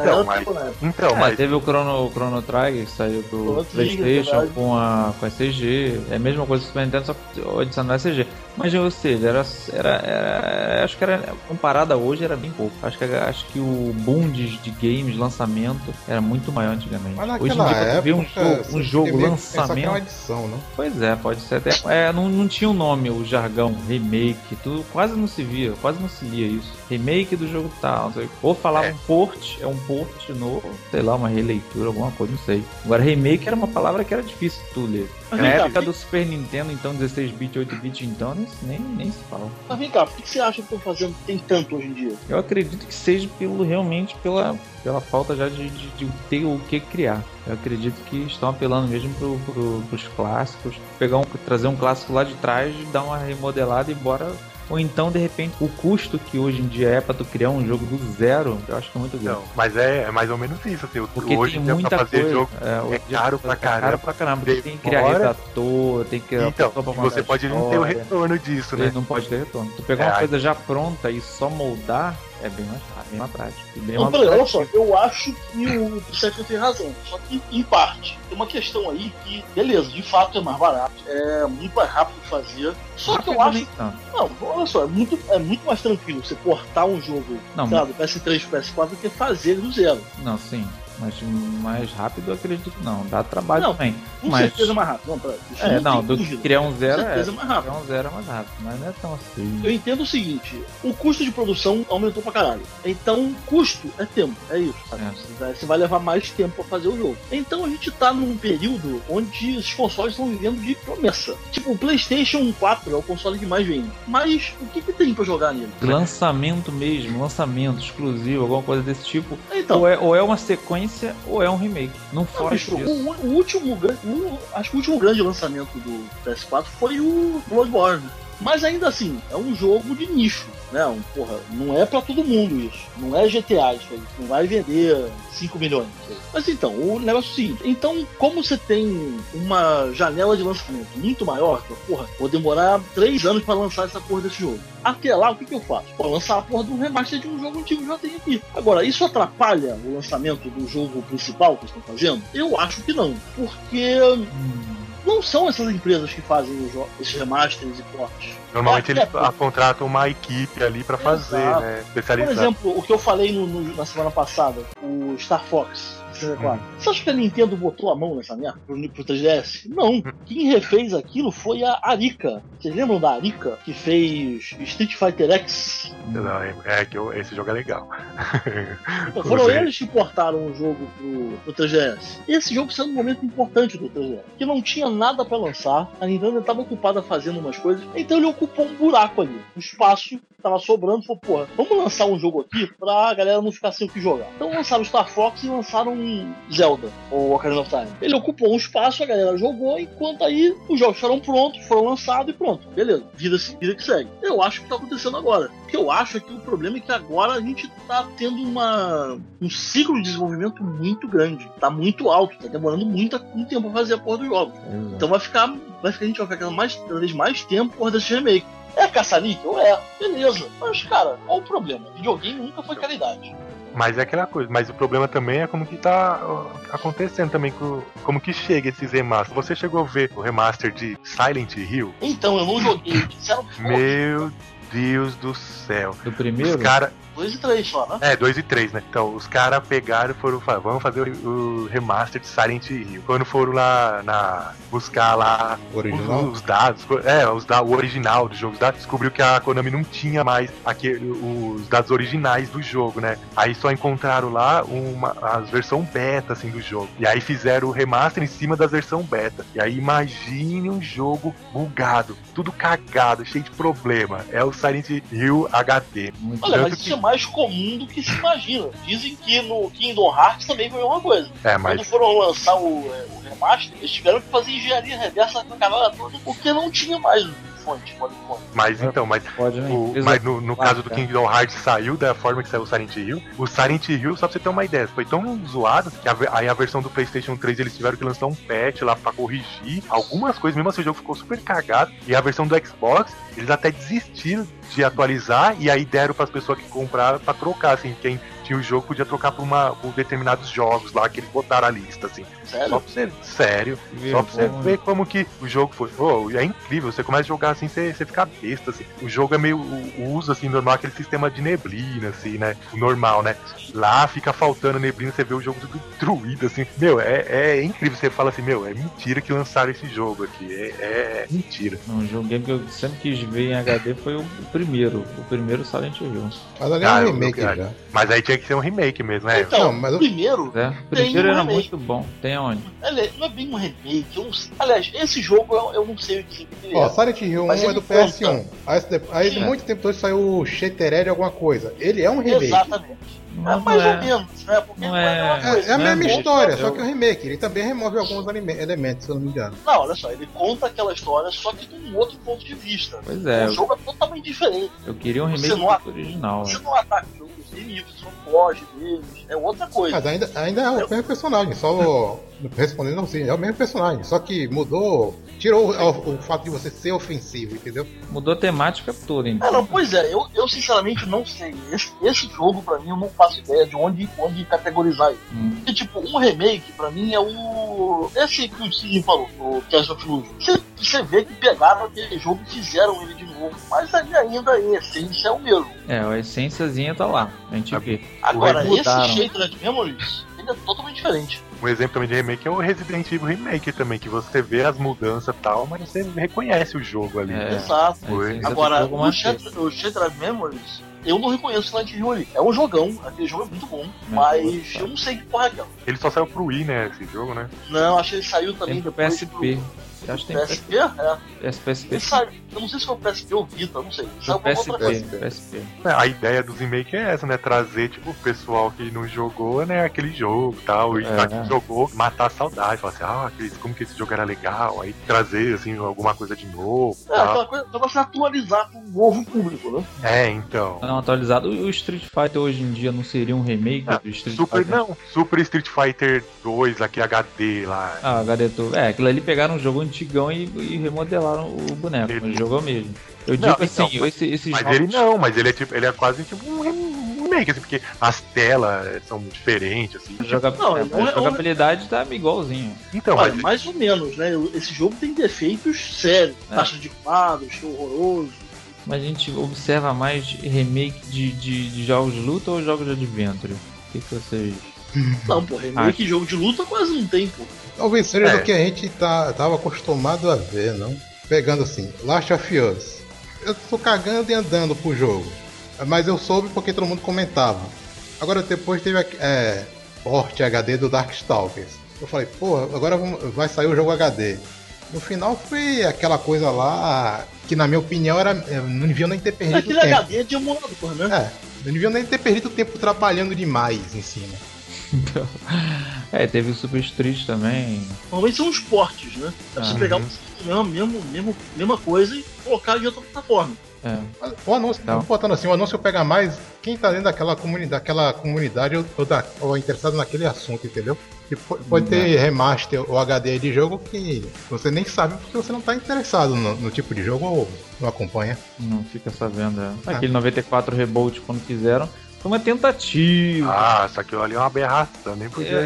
Mas teve o Chrono Trigger que saiu pro PlayStation com a CG. É a mesma coisa que o Super Nintendo, só adicionar a CG. Mas, ou seja, acho que era comparado a hoje, era bem pouco. Acho que o boom de games, lançamento, era muito maior antigamente. Mas hoje em dia, pra ver um jogo lançamento. Uma edição, não? Pois é, pode ser até. Não tinha um nome, o jargão, remake, tudo, quase não se via, quase não se lia isso. Remake do jogo tal, não sei. Ou falava um port, um port novo, sei lá, uma releitura, alguma coisa, não sei. Agora, remake era uma palavra que era difícil de tu ler. Na época do Super Nintendo, então, 16-bit, 8-bit, então, nem se fala. Mas vem cá, por que você acha que estão fazendo tem tanto hoje em dia? Eu acredito que seja realmente pela falta já de ter o que criar. Eu acredito que estão apelando mesmo pros clássicos, trazer um clássico lá de trás, dar uma remodelada e bora. Ou então, de repente, o custo que hoje em dia é pra tu criar um jogo do zero, eu acho que é muito grande. Não, mas é mais ou menos isso, assim. Porque hoje tem muita pra fazer coisa, jogo é caro pra caramba. Caro pra caramba. Tem que criar redator, tem que criar... Então, você pode não ter o retorno disso, né? Não pode ter retorno. Tu pegar uma coisa já pronta e só moldar, é bem mais prático. Olha só, eu acho que o Sérgio tem razão. Só que, em parte, tem uma questão aí que, beleza, de fato é mais barato, é muito mais rápido de fazer. Só que eu acho. Não, olha só, é muito mais tranquilo você portar um jogo do PS3 pro PS4 do que fazer do zero. Não, sim. Mas mais rápido eu acredito que não. Dá trabalho também. Com certeza é mais rápido. Do que criar um zero é mais rápido. Criar um zero é mais rápido, mas não é tão assim. Eu entendo o seguinte, o custo de produção aumentou pra caralho. Então, custo é tempo, é isso. Você vai levar mais tempo pra fazer o jogo. Então a gente tá num período onde os consoles estão vivendo de promessa. Tipo, o PlayStation 4 é o console que mais vende. Mas o que tem pra jogar nele? Lançamento mesmo, lançamento exclusivo, alguma coisa desse tipo. Então, ou é uma sequência ou é um remake. Não foge disso. Acho que o último grande lançamento do PS4 foi o Bloodborne. Mas ainda assim, é um jogo de nicho, né? Não é pra todo mundo isso. Não é GTA isso aí. Não vai vender 5 milhões. Mas então, o negócio é o seguinte. Então, como você tem uma janela de lançamento muito maior, vou demorar 3 anos pra lançar essa porra desse jogo. Até lá, o que eu faço? Vou lançar a porra de um remaster de um jogo antigo que já tem aqui. Agora, isso atrapalha o lançamento do jogo principal que estão fazendo? Eu acho que não. Porque... não são essas empresas que fazem esses remasters e portes. Normalmente eles contratam uma equipe ali pra fazer, né? Especializado. Por exemplo, o que eu falei na semana passada, o Star Fox 64. Você acha que a Nintendo botou a mão nessa merda pro 3DS? Não. Quem refez aquilo foi a Arica. Vocês lembram da Arica? Que fez Street Fighter X? Não, esse jogo é legal. Então, foram eles que portaram o jogo pro 3DS. Esse jogo saiu num momento importante do 3DS. Que não tinha nada pra lançar. A Nintendo estava ocupada fazendo umas coisas. Então ele ocupou um buraco ali. Um espaço tava sobrando. Falou, vamos lançar um jogo aqui pra galera não ficar sem o que jogar. Então lançaram o Star Fox e lançaram Zelda, ou Ocarina of Time. Ele ocupou um espaço, a galera jogou, enquanto aí os jogos foram prontos, foram lançados e pronto. Beleza, vida que segue. Eu acho que tá acontecendo agora. O que eu acho é que o problema é que agora a gente tá tendo um ciclo de desenvolvimento muito grande. Tá muito alto, tá demorando muito tempo pra fazer a porra do jogo. Então a gente vai ficar cada vez mais tempo por desse remake. É caça-níquel? Beleza. Mas, cara, qual o problema? Videogame nunca foi caridade. Mas é aquela coisa, mas o problema também é como que tá acontecendo também, como que chega esses remasters. Você chegou a ver o remaster de Silent Hill? Então, eu não joguei. Disseram que Meu Deus do céu. Do primeiro? Os cara... 2 e 3 só, né? 2 e 3, né? Então, os caras pegaram e foram falar, vamos fazer o remaster de Silent Hill. Quando foram lá buscar lá os dados, o original do jogo, descobriu que a Konami não tinha mais os dados originais do jogo, né? Aí só encontraram lá a versão beta, assim, do jogo. E aí fizeram o remaster em cima da versão beta. E aí imagine um jogo bugado, tudo cagado, cheio de problema. É o Silent Hill HD. Olha, mas isso é mais comum do que se imagina. Dizem que no Kingdom Hearts também foi uma coisa. Quando foram lançar o remaster, eles tiveram que fazer engenharia reversa na canal toda, porque não tinha mais fonte. Mas no caso do Kingdom Hearts saiu da forma que saiu o Silent Hill. O Silent Hill, só pra você ter uma ideia, foi tão zoado que aí a versão do PlayStation 3 eles tiveram que lançar um patch lá pra corrigir algumas coisas, mesmo assim o jogo ficou super cagado. E a versão do Xbox, eles até desistiram de atualizar e aí deram pras pessoas que compraram pra trocar, assim, quem tinha o jogo podia trocar por determinados jogos lá que eles botaram a lista, assim. Sério? Só pra você ver como que o jogo foi. É incrível, você começa a jogar assim, você fica besta, assim. O jogo é meio o uso, assim, normal, aquele sistema de neblina, assim, né? O normal, né? Lá fica faltando neblina, você vê o jogo tudo destruído, assim. É incrível, você fala assim, é mentira que lançaram esse jogo aqui. É mentira. Um jogo que eu sempre quis ver em HD foi o primeiro Silent Hill. Mas ali é um remake já. Mas aí tinha tinha que ser um remake mesmo, né? Então, o primeiro. O primeiro era muito bom. Tem onde? Não é bem um remake. Aliás, esse jogo eu não sei o que ele é. Silent Hill 1 é do PS1. Aí de muito tempo depois saiu o Shattered alguma coisa. Ele é um remake. Exatamente. Mais ou menos, né? Porque não é uma coisa. É a mesma história, só que o remake. Ele também remove alguns elementos, se eu não me engano. Não, olha só, ele conta aquela história, só que de um outro ponto de vista. Pois é. O jogo é totalmente diferente. Eu queria um remake original. Você não ataca os inimigos, você não foge deles. É outra coisa. Mas ainda é o mesmo personagem, só respondendo assim, é o mesmo personagem, só que mudou. Tirou o fato de você ser ofensivo, entendeu? Mudou a temática toda, então. Não, pois é, eu sinceramente não sei. Esse jogo, pra mim, eu não faço ideia de onde categorizar ele. Porque, tipo, um remake, pra mim, é o. Esse que o Sidney falou, o Cast of Illusion. Você vê que pegaram aquele jogo e fizeram ele de novo. Mas ali ainda em essência é o mesmo. A essênciazinha tá lá. A gente vê. Agora, esse Shattered Memories, ele é totalmente diferente. Um exemplo também de remake é o Resident Evil Remake também, que você vê as mudanças e tal, mas você reconhece o jogo ali. Exato. Agora, o Shattered Memories, eu não reconheço o Silent Hill ali. É um jogão, aquele jogo é muito bom, mas eu não sei que porra é aquela. Ele só saiu pro Wii, né, esse jogo, né? Não, acho que ele saiu também depois PSP. Eu acho que tem PSP? PSP. Eu não sei se foi o PSP ou Vita, eu não sei. Saiu pra outra coisa. PSP. A ideia dos remakes é essa, né? Trazer, tipo, o pessoal que não jogou, né, aquele jogo e tal. E que jogou, matar a saudade. Falar assim, como que esse jogo era legal. Aí trazer, assim, alguma coisa de novo. Aquela coisa pra você atualizar com um novo público, né? Então. Não, atualizado. O Street Fighter hoje em dia não seria um remake do Street Fighter? Não, Super Street Fighter 2, aquele HD lá. HD todo. Aquilo ali pegaram um jogo antigão e remodelaram o boneco. Ele jogou mesmo. Eu digo assim, esses mas jogos... ele não, mas ele é quase tipo um remake, assim, porque as telas são diferentes, assim. A jogabilidade tá igualzinho. Então, mais ou menos, né? Esse jogo tem defeitos sérios. Taxa de quadros, horroroso. Mas a gente observa mais remake de jogos de luta ou jogos de adventure? O que vocês... Não, pô, remake de jogo de luta quase não tem, pô. Talvez seja do que a gente tava acostumado a ver, não? Pegando assim, Last of Us. Eu tô cagando e andando pro jogo. Mas eu soube porque todo mundo comentava. Agora depois teve porte HD do Darkstalkers. Eu falei, pô, agora vai sair o jogo HD. No final foi aquela coisa lá que na minha opinião não deviam nem ter perdido tempo. Aquele HD é de emulador, né? Não deviam nem ter perdido tempo trabalhando demais em cima. Teve o Super Street também. Normalmente são os portes, né? É você pegar mesma coisa e colocar de outra plataforma. O anúncio, botando assim, o anúncio pega mais quem tá dentro daquela comunidade ou interessado naquele assunto, entendeu? Que pode ter remaster ou HD de jogo que você nem sabe porque você não tá interessado no tipo de jogo ou não acompanha. Não fica sabendo. Aquele 94 Reboot quando fizeram foi uma tentativa. Só que eu ali é uma aberração, nem podia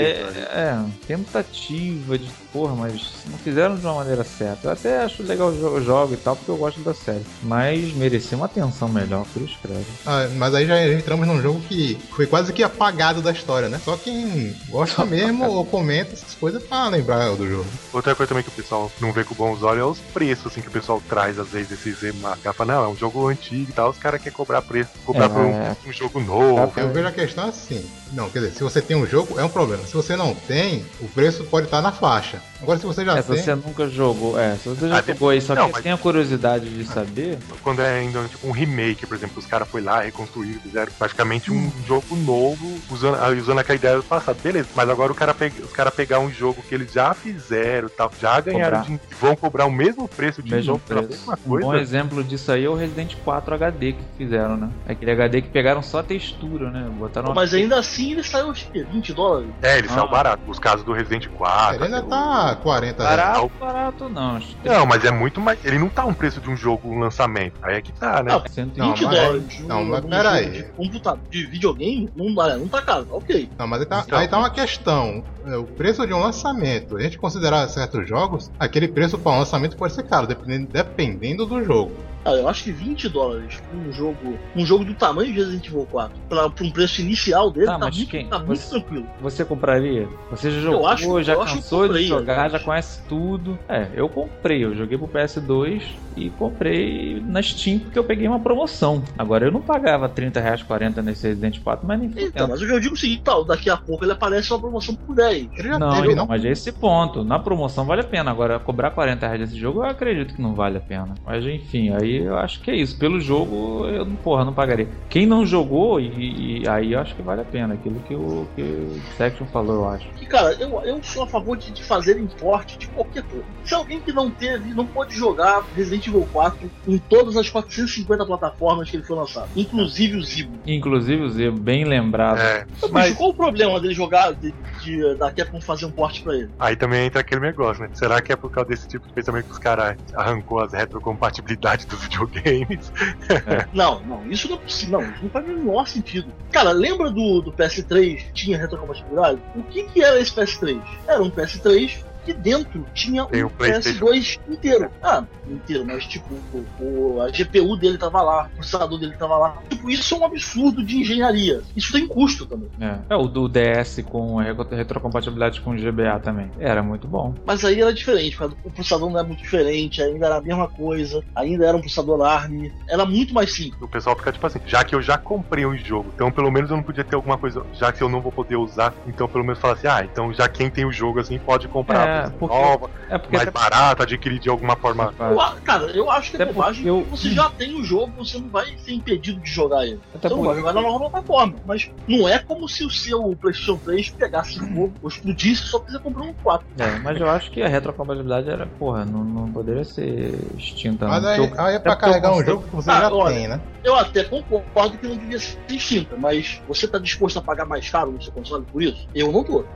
tentativa de mas não fizeram de uma maneira certa. Eu até acho legal o jogo e tal, porque eu gosto da série. Mas merecia uma atenção melhor, por isso escreve. Mas aí já entramos num jogo que foi quase que apagado da história, né? Só quem gosta mesmo ou comenta essas coisas pra lembrar do jogo. Outra coisa também que o pessoal não vê com bons olhos é os preços, assim, que o pessoal traz, às vezes, esses remarques. Fala, não, é um jogo antigo e tal, os caras querem cobrar preço, por um jogo novo. Eu vejo a questão assim. Não, quer dizer, se você tem um jogo, é um problema. Se você não tem, o preço pode estar na faixa. Agora, se você já tem... Se você nunca jogou, se você já jogou aí, só que tem a curiosidade de saber... Quando é ainda tipo um remake, por exemplo, os caras foram lá, reconstruíram, fizeram praticamente um jogo novo, usando aquela ideia do passado. Beleza, mas agora os caras pegar um jogo que eles já fizeram, tal, já ganharam dinheiro, vão cobrar o mesmo preço de jogo pela mesma coisa. Um bom exemplo disso aí é o Resident 4 HD que fizeram, né? Aquele HD que pegaram só a textura, né? Botaram mas ainda assim ele saiu, acho que $20. Ele saiu barato. Os casos do Resident 4. Ele ainda tá 40 reais. Barato não. Não, mas é muito mais. Ele não tá um preço de um jogo lançamento. Aí é que tá, né? $20. Não, mas peraí. De computador, de videogame, não tá caro, ok. Não, mas aí tá uma questão. O preço de um lançamento, a gente considerar certos jogos, aquele preço para um lançamento pode ser caro, dependendo do jogo. Eu acho que $20 um jogo do tamanho de Resident Evil 4 para um preço inicial dele tá muito tranquilo. Você compraria? Você já jogou, já cansou de jogar, já conhece tudo. Eu comprei, eu joguei pro PS2 e comprei na Steam porque eu peguei uma promoção. Agora eu não pagava R$30, R$40 nesse Resident 4, mas nem então, mas eu digo o seguinte, daqui a pouco ele aparece uma promoção por 10. Não, mas é esse ponto. Na promoção vale a pena. Agora, cobrar R$40 desse jogo, eu acredito que não vale a pena. Mas enfim, aí eu acho que é isso. Pelo jogo, eu não pagaria. Quem não jogou, e aí eu acho que vale a pena. Aquilo que o Section falou, eu acho. E cara, eu sou a favor de fazerem porte de qualquer coisa. Se alguém que não pode jogar Resident Evil 4 em todas as 450 plataformas que ele foi lançado, inclusive o Zibo. Bem lembrado. Mas qual o problema dele jogar, da Capcom fazer um porte pra ele? Aí também entra aquele negócio, né? Será que é por causa desse tipo de pensamento que os caras arrancou as retrocompatibilidades dos videogames? Não, isso não é possível. Não, isso não faz o menor sentido. Cara, lembra do PS3 que tinha retrocompatibilidade? O que era esse PS3? Era um PS3 que dentro tinha um PS2 inteiro. Inteiro, mas tipo, a GPU dele tava lá, o processador dele tava lá. Tipo, isso é um absurdo de engenharia. Isso tem custo também. O do DS com retrocompatibilidade com GBA também. Era muito bom. Mas aí era diferente, porque o processador não era muito diferente, ainda era a mesma coisa, ainda era um processador ARM, era muito mais simples. O pessoal fica tipo assim, já que eu já comprei um jogo, então pelo menos eu não podia ter alguma coisa, já que eu não vou poder usar, então pelo menos fala assim, então já quem tem o jogo assim pode comprar nova, mais barato, adquirir de alguma forma. Cara, eu acho que é bobagem, porque você já tem o jogo, você não vai ser impedido de jogar ele. Você não vai jogar na nova plataforma. Mas não é como se o seu PlayStation 3 pegasse fogo ou explodisse só pra você comprar um 4. Mas eu acho que a retrocompatibilidade era, não poderia ser extinta. Mas aí é pra carregar um jogo que você já tem, né? Eu até concordo que não devia ser extinta, mas você tá disposto a pagar mais caro no seu console por isso? Eu não tô.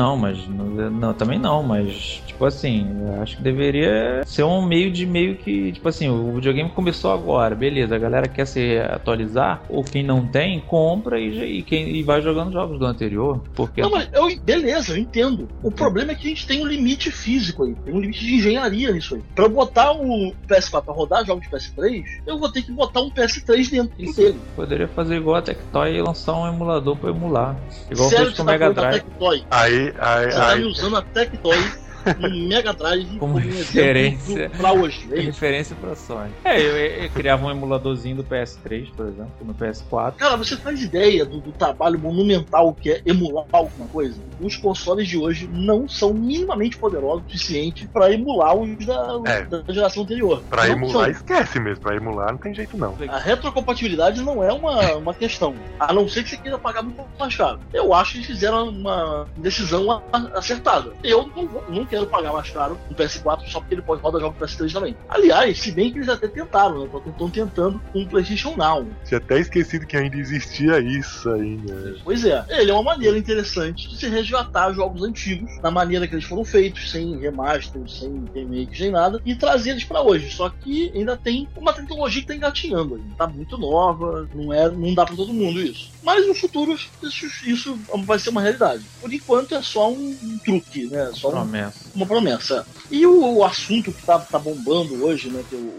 Também não, mas tipo assim, eu acho que deveria ser um meio que, tipo assim, o videogame começou agora, beleza, a galera quer se atualizar, ou quem não tem, compra e vai jogando jogos do anterior. Porque... Não, mas beleza, eu entendo. O problema é que a gente tem um limite físico aí, tem um limite de engenharia nisso aí. Pra eu botar o PS4 pra rodar jogos de PS3, eu vou ter que botar um PS3 dentro dele. Poderia fazer igual a Tectoy e lançar um emulador pra emular. Igual fez com o Mega Drive. Você tá me usando a Tectoy no Mega Drive como referência pra hoje. Referência pra Sony. Eu criava um emuladorzinho do PS3, por exemplo, no PS4. Cara, você faz ideia do trabalho monumental que é emular alguma coisa? Os consoles de hoje não são minimamente poderosos o suficiente pra emular os da geração anterior. Pra emular, esquece mesmo. Pra emular não tem jeito não. A retrocompatibilidade não é uma questão. A não ser que você queira pagar muito mais caro. Eu acho que eles fizeram uma decisão acertada. Eu não quero pagar mais caro no PS4 só porque ele pode rodar jogos do PS3 também. Aliás, se bem que eles até tentaram, né? Estão tentando com o PlayStation Now. Tinha até esquecido que ainda existia isso ainda. Pois é, ele é uma maneira interessante de se resgatar jogos antigos na maneira que eles foram feitos, sem remaster, sem remake, sem nada, e trazer eles pra hoje. Só que ainda tem uma tecnologia que tá engatinhando aí. Tá muito nova, não dá pra todo mundo isso. Mas no futuro isso vai ser uma realidade. Por enquanto é só um truque, né? Só uma promessa. E o assunto que tá bombando hoje, né? Que é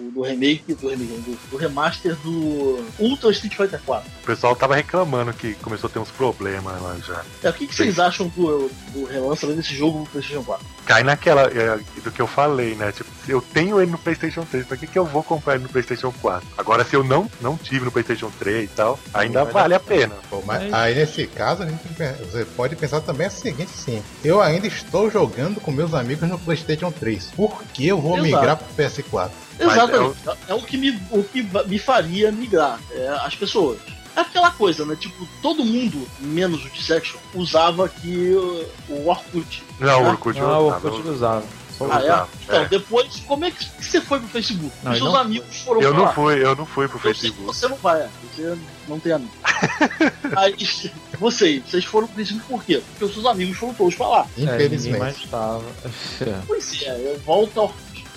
do remaster do Ultra Street Fighter 4. O pessoal tava reclamando que começou a ter uns problemas lá já. O que vocês acham do relançamento desse jogo no PlayStation 4? Cai naquela do que eu falei, né? Tipo, eu tenho ele no PlayStation 3, pra que eu vou comprar ele no PlayStation 4? Agora, se eu não tive no PlayStation 3 e tal, ainda vale a pena. Pô, mas aí nesse caso, você pode pensar também o seguinte, sim. Eu ainda estou jogando com meus amigos no PlayStation 3. Por que eu vou migrar pro PS4? Exatamente. É o que me faria migrar. As pessoas. É aquela coisa, né? Tipo, todo mundo, menos o Dissection, usava aqui o Orkut. Não, o Orkut usava. Então, depois, como é que você foi pro Facebook? Os seus amigos foram pra lá. Eu não fui pro Facebook. Você não vai, você não tem amigo. Aí, vocês foram pro Facebook por quê? Porque os seus amigos foram todos pra lá. Infelizmente. Mais tava. Pois é, volta ao Orkut.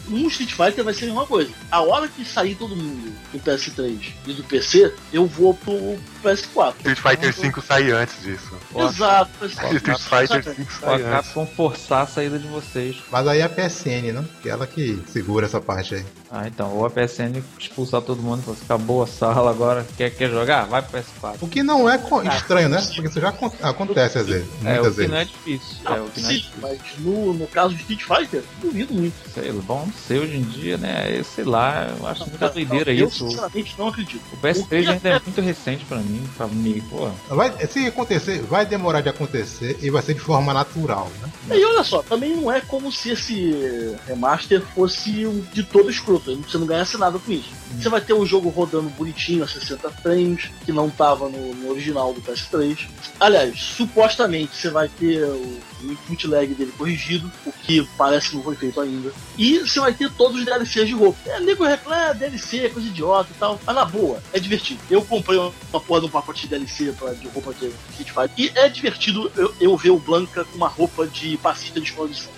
no Street Fighter vai ser a mesma coisa. A hora que sair todo mundo do PS3 e do PC, eu vou pro PS4. Street Fighter 5 sai antes disso. Exato. Street Fighter 5 sai antes. Capcom forçar a saída de vocês. Mas aí é a PSN, né? Que é ela que segura essa parte aí. Ah, então, ou a PSN expulsar todo mundo, você acabou a sala agora, quer jogar? Vai pro PS4. O que não é estranho, né? Porque isso já acontece às vezes, muitas vezes. Não é difícil. Mas no caso do Street Fighter, duvido muito. Sei lá, bom, não sei, hoje em dia, né? Sei lá, eu acho muita doideira isso. Eu sinceramente não acredito. O PS3 ainda é muito recente pra mim, pô. Se acontecer, vai demorar de acontecer e vai ser de forma natural, né? E olha só, também não é como se esse remaster fosse de todo escroto. Você não ganhasse nada com isso. Você vai ter um jogo rodando bonitinho a 60 frames, que não estava no original do PS3. Aliás, supostamente você vai ter o input lag dele corrigido, o que parece que não foi feito ainda. E você vai ter todos os DLCs de roupa. Nego reclama, DLC, coisa idiota e tal. Mas na boa, é divertido. Eu comprei uma porra de um pacote de DLC de roupa de Street Fighter. E é divertido eu ver o Blanca com uma roupa de passista de escola de samba.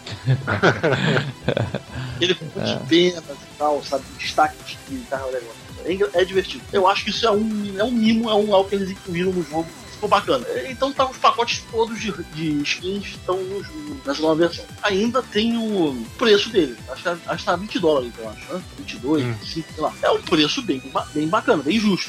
Ele com de penas e tal, sabe? Destaques de carro legal. É divertido. Eu acho que isso é um mimo, algo que eles incluíram no jogo. Ficou bacana. Então tá, os pacotes todos de skins estão nessa nova versão. Ainda tem o preço dele. Acho que tá $20, eu acho, né? 22, 25, sei lá. É um preço bem bacana, bem justo.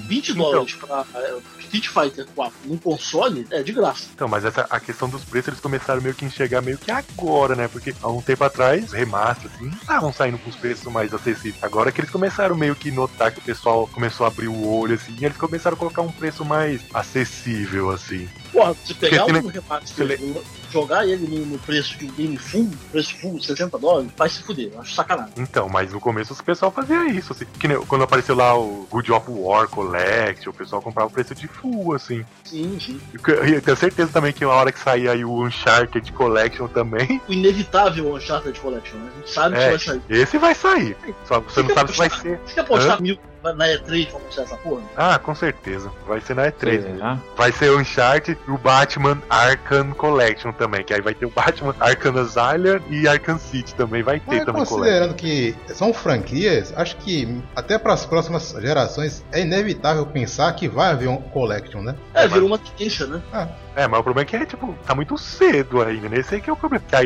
$20 pra Street Fighter 4 num console é de graça. Então, mas a questão dos preços eles começaram meio que a enxergar meio que agora, né? Porque há um tempo atrás, remaster, assim, estavam saindo com os preços mais acessíveis. Agora que eles começaram meio que notar que o pessoal começou a abrir o olho, assim, e eles começaram a colocar um preço mais acessível, assim. Porra, se pegar um remaster, jogar ele no preço de um game full, preço full, $60, vai se fuder, eu acho sacanagem. Então, mas no começo o pessoal fazia isso, assim. Que quando apareceu lá o God of War Collection, o pessoal comprava o preço de full, assim. Sim, sim. Eu tenho certeza também que na hora que sair aí o Uncharted Collection também. O inevitável Uncharted Collection, né? A gente sabe que vai sair. Esse vai sair. Só você não sabe se vai ser. Você quer apostar 1.000 na E3 pra mostrar essa porra? Ah, com certeza. Vai ser na E3. Vai ser o Uncharted e o Batman Arkham Collection também. Que aí vai ter o Batman Arkham Asylum e Arkham City também. Vai ter também considerando que são franquias, acho que até para as próximas gerações é inevitável pensar que vai haver um Collection, né? Virou uma tendência, né? Mas o problema é que tá muito cedo ainda, né? Esse aí que é o problema. Aí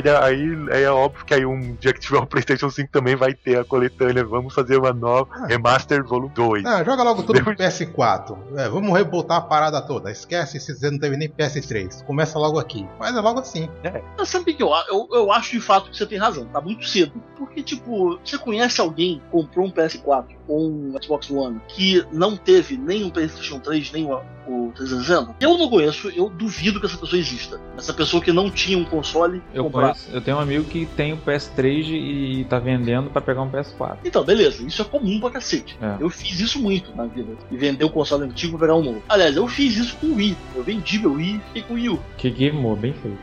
é óbvio que aí um dia que tiver o PlayStation 5 também vai ter a coletânea. Vamos fazer uma nova Remaster Volume 2. Joga logo tudo pro PS4. Vamos rebotar a parada toda. Esquece se você não teve nem PS3. Começa logo aqui. Mas é logo assim. Sabe o que eu acho de fato que você tem razão. Tá muito cedo. Porque, tipo, você conhece alguém que comprou um PS4 ou um Xbox One que não teve nem um PlayStation 3, nem o 360? Eu não conheço, eu duvido que essa pessoa exista. Essa pessoa que não tinha um console. Eu tenho um amigo que tem o PS3 e tá vendendo pra pegar um PS4. Então, beleza, isso é comum pra cacete. Eu fiz isso muito na vida. E vender o console antigo pra pegar um novo. Aliás, eu fiz isso com o Wii. Eu vendi meu Wii e fiquei com o Wii U. Que game, bem feito.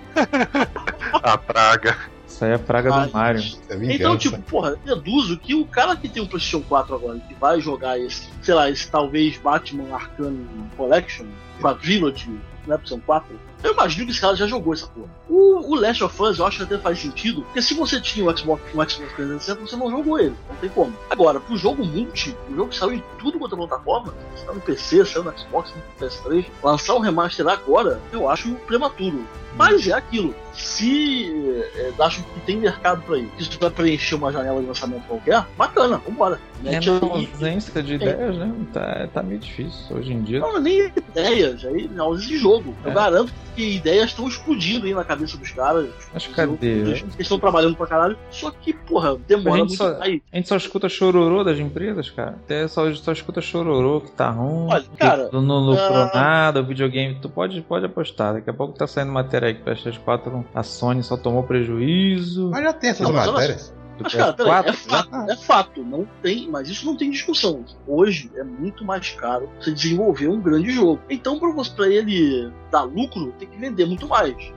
A praga. Isso aí é a praga do Mario. Então, tipo, porra, deduzo que o cara que tem um PlayStation 4 agora, que vai jogar esse talvez Batman Arkham Collection, Quadrilogy, né, são 4, eu imagino que esse cara já jogou essa porra. O Last of Us eu acho que até faz sentido, porque se você tinha um Xbox 360, você não jogou ele, não tem como. Agora, pro jogo multi, o jogo que saiu em tudo quanto é plataforma, saiu no PC, saiu no Xbox, no PS3, lançar um remaster agora, eu acho prematuro. Mas é aquilo. Se acho que tem mercado pra isso, isso vai preencher uma janela de lançamento qualquer, bacana, vambora. Na ausência de ideias, né? Tá meio difícil hoje em dia. Não, nem ideias, aí na ausência de jogo. Eu garanto que ideias estão explodindo aí na cabeça dos caras. Mas cadê? Eles estão trabalhando pra caralho, só que, porra, demora muito aí. A gente só escuta chororô das empresas, cara. Até só escuta chororô que tá ruim. Olha, cara, não lucrou nada, o videogame. Tu pode apostar. Daqui a pouco tá saindo matéria aí que o PS4, a Sony só tomou prejuízo. Mas já tem essas matérias. Mas, cara, peraí, é fato, não tem, mas isso não tem discussão. Hoje é muito mais caro você desenvolver um grande jogo. Então, pra ele dar lucro, tem que vender muito mais.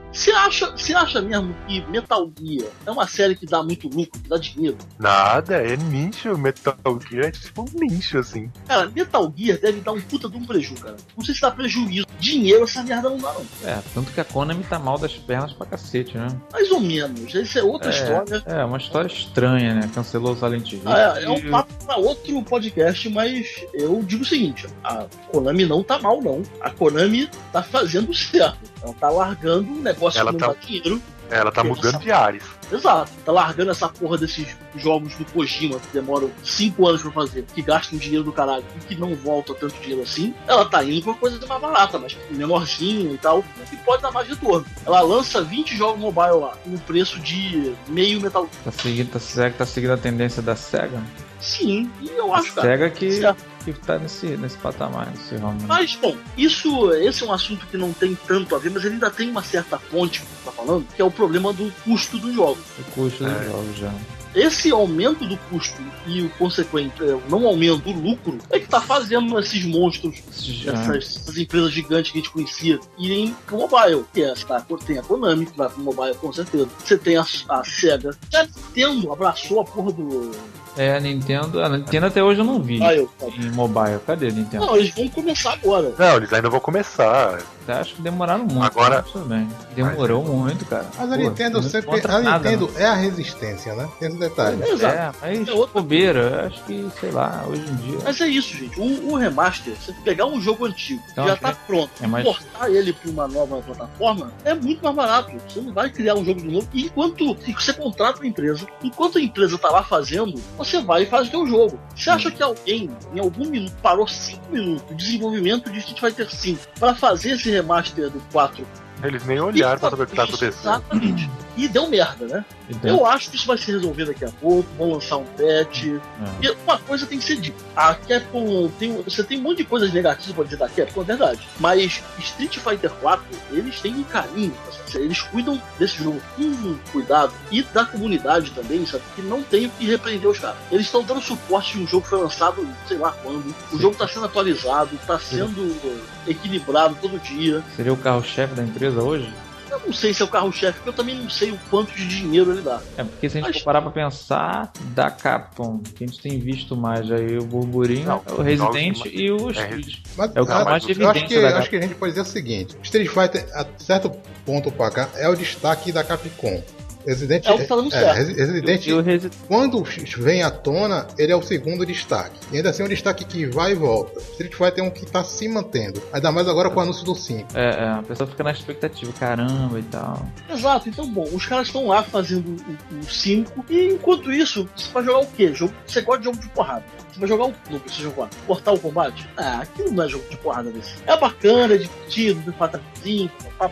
Você acha mesmo que Metal Gear é uma série que dá muito lucro, que dá dinheiro? Nada, é nicho. Metal Gear é tipo um nicho, assim. Cara, Metal Gear deve dar um puta de um prejuízo, cara. Não sei se dá prejuízo. Dinheiro essa merda não dá, não. Tanto que a Konami tá mal das pernas pra cacete, né? Mais ou menos. Isso é outra história. É, uma história estranha, né? Cancelou o Silent Hill. É um papo pra outro podcast, mas eu digo o seguinte, a Konami não tá mal, não. A Konami tá fazendo certo. Ela tá largando um negócio que não dá dinheiro. Ela tá mudando de ares. Exato, tá largando essa porra desses jogos do Kojima que demoram 5 anos pra fazer, que gastam dinheiro do caralho e que não volta tanto dinheiro assim. Ela tá indo pra coisa mais barata, mas menorzinho e tal, que pode dar mais retorno. Ela lança 20 jogos mobile lá, no preço de meio Metal Gear. Tá seguindo a tendência da SEGA? Sim, e eu acho, cara. SEGA que tá nesse patamar, nesse ramo. Mas, bom, esse é um assunto que não tem tanto a ver, mas ele ainda tem uma certa ponte que você tá falando, que é o problema do custo dos jogos. O custo dos jogos, já. Esse aumento do custo e o consequente não aumento do lucro é que tá fazendo esses monstros, essas empresas gigantes que a gente conhecia, irem pro mobile. Que tem a Konami, que vai pro mobile com certeza. Você tem a SEGA. A Nintendo abraçou a porra do... A Nintendo até hoje eu não vi em mobile. Cadê a Nintendo? Não, eles vão começar agora. Não, eles ainda vão começar. Acho que demoraram muito. Agora também. Demorou muito, cara. Mas a Nintendo sempre. A Nintendo é a resistência, né? Tem esse detalhe. Mas bobeira. Acho que, sei lá, hoje em dia. Mas é isso, gente. O remaster, você pegar um jogo antigo, então, já tá pronto, portar ele pra uma nova plataforma, é muito mais barato. Você não vai criar um jogo de novo. E você contrata uma empresa, enquanto a empresa tá lá fazendo, você vai e faz o teu jogo. Você acha que alguém, em algum minuto, parou 5 minutos de desenvolvimento de Street Fighter V pra fazer esse remaster do 4? Eles nem olharam pra saber o que tá acontecendo. Exatamente. E deu merda, né? Eu acho que isso vai se resolver daqui a pouco. Vão lançar um patch. E uma coisa tem que ser dita. A Capcom você tem um monte de coisas negativas pra dizer da Capcom, é verdade. Mas Street Fighter 4, eles têm um carinho. Eles cuidam desse jogo com cuidado. E da comunidade também, sabe? Que não tem o que repreender os caras. Eles estão dando suporte de um jogo que foi lançado, sei lá quando. O jogo tá sendo atualizado, tá sendo equilibrado todo dia. Seria o carro-chefe da empresa hoje? Eu não sei se é o carro-chefe, porque eu também não sei o quanto de dinheiro ele dá. Porque se a gente for parar pra pensar, da Capcom, que a gente tem visto mais aí, o burburinho, o Resident e o Street. É o que mais de evidência da Capcom. Acho que a gente pode dizer o seguinte: Street Fighter, a certo ponto pra cá, é o destaque da Capcom. Resident, é o que tá dando certo. Resident, quando vem à tona, ele é o segundo destaque. E ainda assim é um destaque que vai e volta. Street Fighter é um que tá se mantendo. Ainda mais agora com o anúncio do 5. A pessoa fica na expectativa, caramba e tal. Exato, então bom, os caras estão lá fazendo o 5. E enquanto isso, você vai jogar o quê? Você gosta de jogo de porrada. Você vai jogar o que você jogar? Mortal Kombat? Aquilo não é jogo de porrada desse. É bacana, é divertido, de patazinho,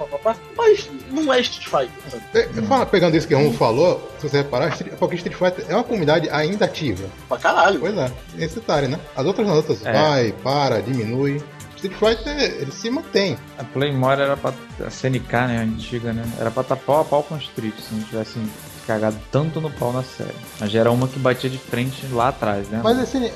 mas não é Street Fighter. Pegando isso que o Romulo falou, se você reparar, porque Street Fighter é uma comunidade ainda ativa. Pra caralho. Pois é, esse detalhe, né? As outras vai, para, diminui. Street Fighter, ele se mantém. A Playmore era pra... A CNK, né, a antiga, né? Era pra estar pau a pau com o Street, se não tivesse cagado tanto no pau na série. Mas já era uma que batia de frente lá atrás, né? Mas assim,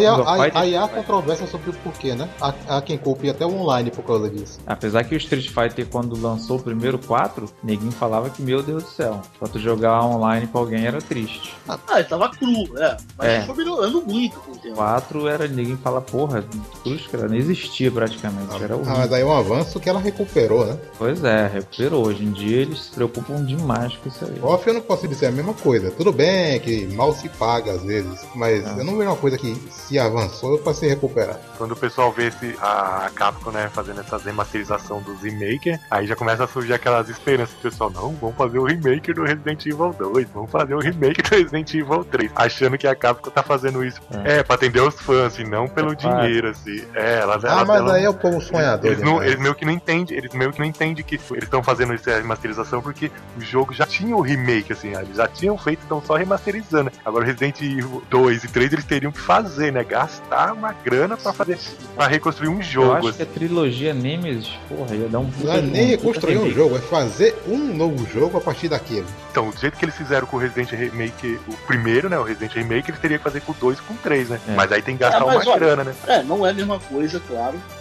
aí há controvérsia sobre o porquê, né? Há quem culpe até o online por causa disso. Apesar que o Street Fighter, quando lançou o primeiro 4, ninguém falava que, meu Deus do céu, pra tu jogar online com alguém era triste. Ele tava cru, mas foi melhorando muito com o tempo. 4 era, ninguém fala, porra, cruz, cara, não existia praticamente. Era horrível. Mas aí é um avanço que ela recuperou, né? Pois é, recuperou. Hoje em dia eles se preocupam demais com isso aí. Off eu não posso dizer a mesma coisa. Tudo bem que mal se paga às vezes, mas eu não vejo uma coisa que se avançou pra se recuperar. Quando o pessoal vê a Capcom, né, fazendo essa remasterização dos remake, aí já começa a surgir aquelas esperanças do pessoal, não, vamos fazer o remake do Resident Evil 2, vamos fazer o remake do Resident Evil 3, achando que a Capcom tá fazendo isso pra atender os fãs, e não pelo dinheiro, assim. Mas aí é o povo sonhador. Eles meio que não entendem, que eles estão fazendo essa remasterização porque o jogo já tinha o remake, assim, eles já tinham feito, estão só remasterizando. Agora Resident Evil 2 e 3 eles teriam que fazer, né? Gastar uma grana pra reconstruir um jogo. Eu acho que a trilogia Nemesis, porra, ia dar um puta. Não é nem reconstruir um jogo, é fazer um novo jogo a partir daquele. Então, do jeito que eles fizeram com o Resident Remake, o primeiro, né? O Resident Remake, eles teriam que fazer com o 2 e com o 3, né? Mas aí tem que gastar uma grana, né? Não é a mesma coisa, claro.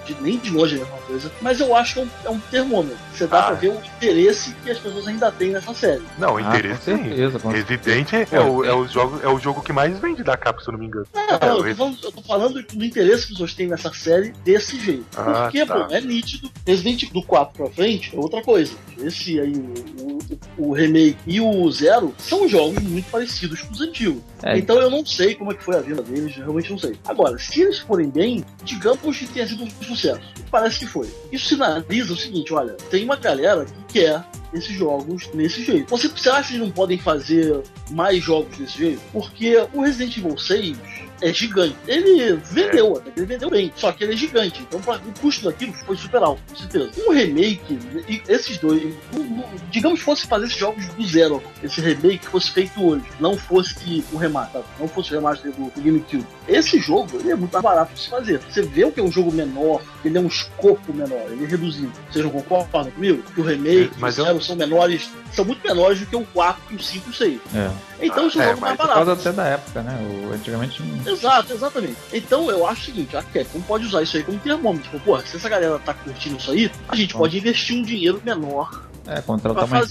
nem de longe é a mesma coisa, mas eu acho que é um termômetro. Você dá pra ver o interesse que as pessoas ainda têm nessa série. Não, o interesse com certeza, com Resident é o jogo que mais vende da Capcom, se eu não me engano. Eu tô falando do interesse que as pessoas têm nessa série desse jeito. Porque, pô, é nítido. Resident do 4 pra frente é outra coisa. Esse aí, o remake e o Zero são jogos muito parecidos com os antigos. Então eu não sei como é que foi a venda deles, realmente não sei. Agora, se eles forem bem, digamos que tenha sido um sucesso. Parece que foi. Isso sinaliza o seguinte, olha, tem uma galera que quer esses jogos desse jeito. Você acha que não podem fazer mais jogos desse jeito? Porque o Resident Evil 6 é gigante. Ele vendeu, até que ele vendeu bem. Só que ele é gigante. Então o custo daquilo foi super alto, com certeza. Um remake, esses dois, digamos que fosse fazer esses jogos do zero, esse remake fosse feito hoje, não fosse o remaster, não fosse o remaster do GameCube. Esse jogo, ele é muito mais barato de se fazer. Você vê que é um jogo menor, ele é um escopo menor, ele é reduzido. Vocês não concordam comigo? Que o remake e o Zero são menores, são muito menores do que o 4, o 5 e o 6. Então isso é um jogo mais barato. Por causa até da época, né? Antigamente não. Exatamente. Então eu acho o seguinte, a Capcom pode usar isso aí como termômetro. Tipo, pô, se essa galera tá curtindo isso aí, a gente pode investir um dinheiro menor. Contratar uma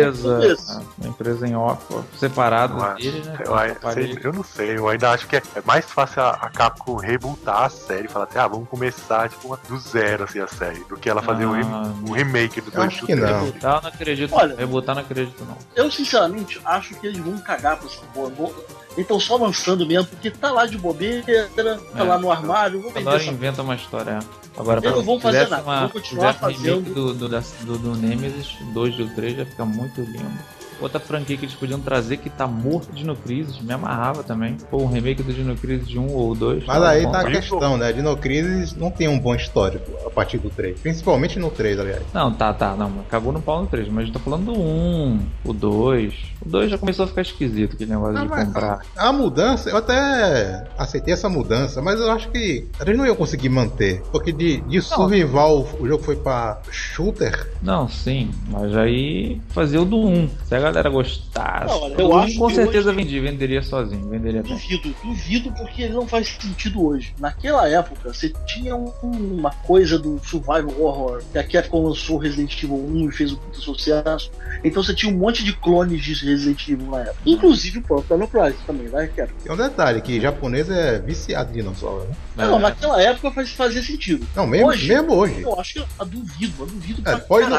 empresa em off separada dele, né? Eu não sei, eu ainda acho que é mais fácil a Capcom rebootar a série e falar assim, vamos começar tipo, do zero assim, a série, do que ela fazer um remake do 2. Acho que não. Rebootar não acredito. Olha, rebootar não acredito não. Eu sinceramente acho que eles vão cagar pra essa porra. Então só lançando mesmo, porque tá lá de bobeira, tá lá no armário. Agora inventa uma história. Agora, eles não vão fazer nada, vão continuar fazendo. Do Nemesis 2 e 3 já fica muito lindo. Outra franquia que eles podiam trazer que tá morto, Dino Crisis, me amarrava também. Pô, um remake do Dino Crisis de 1 ou 2. Mas aí tá a questão, né? Dino Crisis não tem um bom histórico a partir do 3. Principalmente no 3, aliás. Não, não, cagou no pau no 3, mas a gente tá falando do 1, o 2. O 2 já começou a ficar esquisito, aquele negócio de comprar. A mudança, eu até aceitei essa mudança, mas eu acho que eles não iam conseguir manter. Porque de survival o jogo foi pra shooter. Não, sim, mas aí fazer o do 1. Se a galera gostasse, eu acho com certeza venderia sozinho, venderia bem. Duvido porque ele não faz sentido hoje. Naquela época, você tinha uma coisa do survival horror, que a Capcom lançou Resident Evil 1 e fez um puta sucesso. Então você tinha um monte de clones de Resident Evil na época. Inclusive o próprio Dino Crisis também, vai, Capcom. Tem um detalhe, que japonês é viciado em dinossauro, né? Não, naquela época fazia sentido. Não, mesmo hoje. Eu acho que eu duvido pra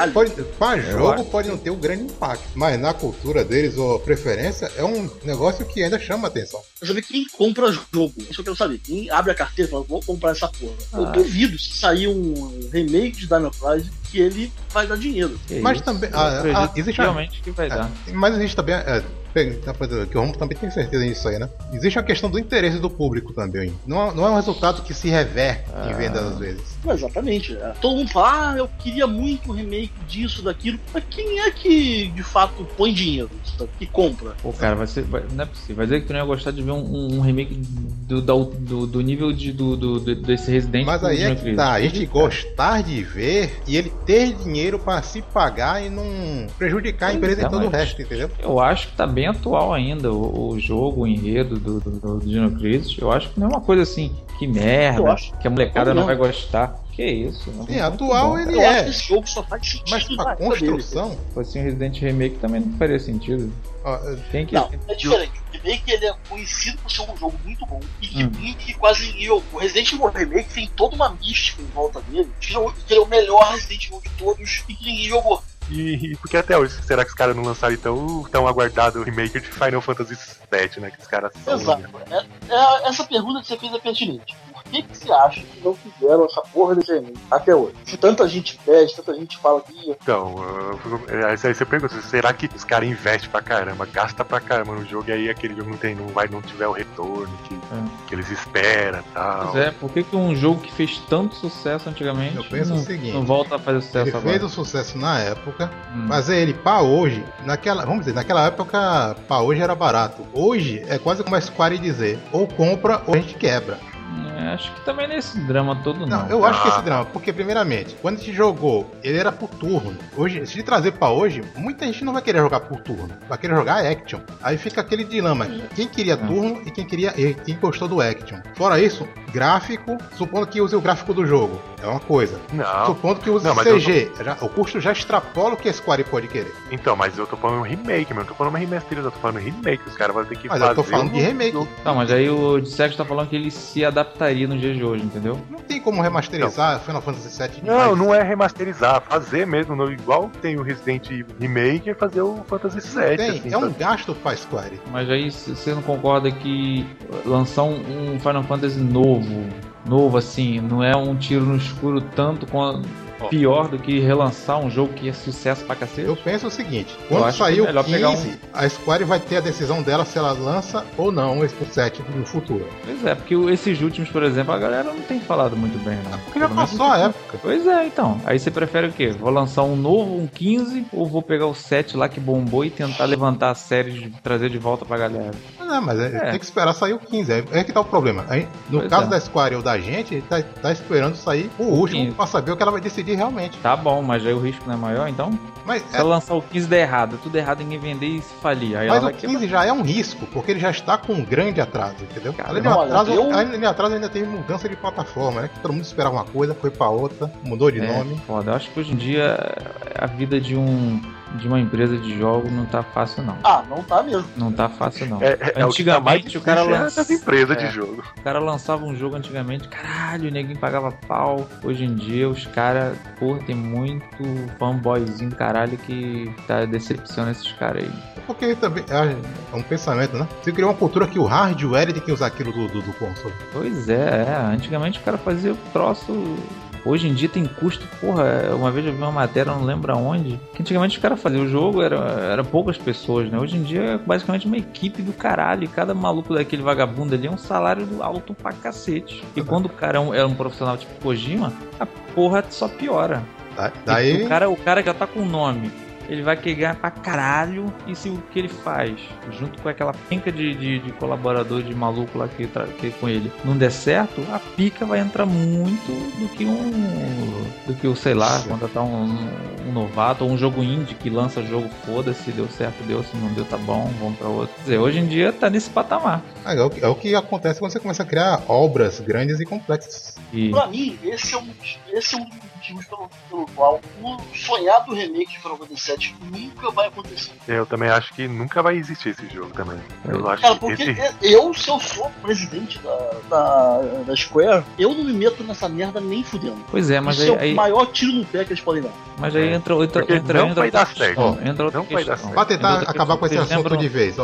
jogo pode não ter um grande impacto, mas na cultura deles ou preferência é um negócio que ainda chama atenção. Eu saber quem compra jogo, isso eu quero saber. Quem abre a carteira e fala, vou comprar essa porra. Eu duvido se sair um remake de Dino Crisis que ele vai dar dinheiro. Mas também existe realmente que vai dar. Mas existe também que o Romulo também tem certeza nisso aí, né? Existe a questão do interesse do público também. Não é um resultado que se reverte em vendas às vezes. Exatamente. Todo mundo fala, eu queria muito um remake disso, daquilo. Mas quem é que de fato põe dinheiro? Que compra? Pô, cara, não é possível. Vai dizer que tu não ia gostar de ver um remake do nível desse Resident. Mas aí é que tá, a gente gostar de ver e ele ter dinheiro pra se pagar e não prejudicar a empresa e todo o resto, entendeu? Eu acho que tá bem atual ainda o jogo, o enredo do Dino Crisis. Eu acho que não é uma coisa assim, que merda, que a molecada não vai gostar. Que isso? Sim, atual ele eu acho que esse jogo só faz sentido. Mas a construção... Se fosse um Resident Remake também não faria sentido. Não, é diferente. O Remake ele é conhecido por ser um jogo muito bom e que quase ninguém... O Resident Evil Remake tem toda uma mística em volta dele, que ele é o melhor Resident Evil de todos e que ninguém jogou. E porque até hoje, será que os caras não lançaram tão aguardado o remake de Final Fantasy VII, né? Que os caras são... Exato. Essa pergunta que você fez é pertinente. Por que você acha que não fizeram essa porra desse remake até hoje? Se tanta gente pede, tanta gente fala que... Então, aí você pergunta, será que os caras investem pra caramba, gastam pra caramba no jogo e aí aquele jogo não tiver o retorno que eles esperam e tal? Pois por que um jogo que fez tanto sucesso antigamente eu penso o seguinte, não volta a fazer sucesso agora? Ele fez o sucesso na época, mas ele pra hoje, naquela época pra hoje era barato. Hoje é quase como a Square dizer, ou compra ou a gente quebra. Acho que também nesse drama todo não. Eu acho que esse drama, porque primeiramente, quando a gente jogou, ele era por turno. Hoje, se trazer pra hoje, muita gente não vai querer jogar por turno, vai querer jogar action. Aí fica aquele dilema, quem queria turno e quem gostou do action. Fora isso, gráfico, supondo que use o gráfico do jogo, é uma coisa. Não. Supondo que use CG, o custo já extrapola o que a Square pode querer. Então, mas eu tô falando um remake, não tô falando uma remasterizada, eu tô falando remake, os caras vão ter que mas fazer... Mas eu tô falando de remake. Não, mas aí o Dissect tá falando que ele se adaptaria no dia de hoje, entendeu? Não tem como remasterizar Final Fantasy VII. Não é remasterizar, fazer mesmo, igual tem o Resident Evil Remake e fazer o Fantasy VII. Tem, assim, é um gasto pra Square. Mas aí você não concorda que lançar um Final Fantasy novo assim, não é um tiro no escuro tanto quanto pior do que relançar um jogo que é sucesso pra cacete? Eu penso o seguinte, quando sair o 15, a Square vai ter a decisão dela se ela lança ou não esse 7 no futuro. Pois é, porque esses últimos, por exemplo, a galera não tem falado muito bem, não. Porque já passou a época. Pois é, então. Aí você prefere o quê? Vou lançar um novo, um 15, ou vou pegar o 7 lá que bombou e tentar levantar a série e trazer de volta pra galera? Não, mas tem que esperar sair o 15. É que tá o problema. Aí, no caso da Square ou da gente, a gente tá esperando sair o último pra saber o que ela vai decidir realmente. Tá bom, mas aí o risco não é maior, então? Mas se ela lançar o 15 der errado, tudo errado, ninguém vender e se falir. Aí mas o 15 já é um risco, porque ele já está com um grande atraso, entendeu? Além de atraso, ainda tem mudança de plataforma, né? Que todo mundo esperava uma coisa, foi pra outra, mudou de nome. Foda. Eu acho que hoje em dia a vida de uma empresa de jogo não tá fácil, não. Ah, não tá mesmo. Não tá fácil, não. Antigamente o cara lançava empresa de jogo. O cara lançava um jogo antigamente, caralho, ninguém pagava pau. Hoje em dia os caras, tem muito fanboyzinho do caralho que tá decepcionando esses caras aí. Porque também é um pensamento, né? Você criou uma cultura que o hardware tem que usar aquilo do console. Pois é. Antigamente o cara fazia o troço. Hoje em dia tem custo, uma vez eu vi uma matéria, não lembro aonde, que antigamente os caras faziam o jogo, era poucas pessoas, né? Hoje em dia é basicamente uma equipe do caralho, e cada maluco daquele vagabundo ali é um salário alto pra cacete. E quando o cara é um profissional tipo Kojima, a porra só piora. Daí... O cara já tá com o nome. Ele vai querer pra caralho. E se o que ele faz, junto com aquela penca de colaborador de maluco lá que com ele, não der certo, a pica vai entrar muito do que o, sei lá, contratar um novato ou um jogo indie que lança jogo, foda-se, deu certo, deu, se não deu, tá bom, vamos pra outro. Quer dizer, hoje em dia tá nesse patamar. É o que acontece quando você começa a criar obras grandes e complexas. Pra mim, esse é um dos motivos pelo qual o sonhado remake de Final Fantasy VII nunca vai acontecer. Eu também acho que nunca vai existir esse jogo também. Eu acho cara, porque se eu sou presidente da Square, eu não me meto nessa merda nem fudendo. Pois é, mas isso é o maior tiro no pé que eles podem dar. Mas aí entra não vai dar certo. Não vai dar certo. Pra tentar acabar com esse assunto de vez,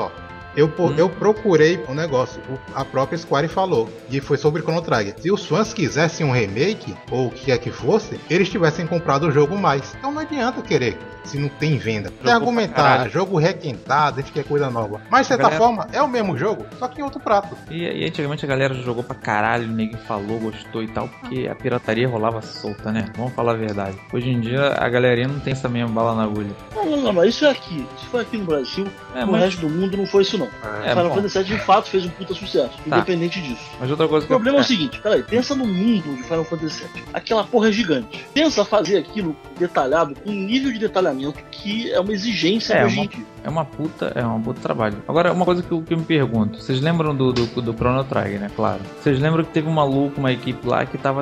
eu procurei um negócio, a própria Square falou, e foi sobre Chrono Trigger. Se os fãs quisessem um remake, ou o que quer que fosse, eles tivessem comprado o jogo mais. Então não adianta querer, se não tem venda. Tem argumentar, jogo requentado, a gente quer coisa nova. Mas de certa forma, é o mesmo jogo, só que em outro prato. E antigamente a galera jogou pra caralho, ninguém falou, gostou e tal, porque a pirataria rolava solta, né? Vamos falar a verdade. Hoje em dia a galerinha não tem essa mesma bala na agulha. Não, mas isso é aqui. Se foi aqui no Brasil, no resto do mundo não foi isso não. Final Fantasy VII de fato fez um puta sucesso, independente disso. Mas outra coisa o problema é o seguinte, peraí, pensa no mundo de Final Fantasy VII. Aquela porra é gigante. Pensa fazer aquilo detalhado, com um nível de detalhamento que é uma exigência hoje em dia. É um puta trabalho. Agora, uma coisa que eu me pergunto, vocês lembram do Chrono Trigger, né? Claro. Vocês lembram que teve um maluco, uma equipe lá que tava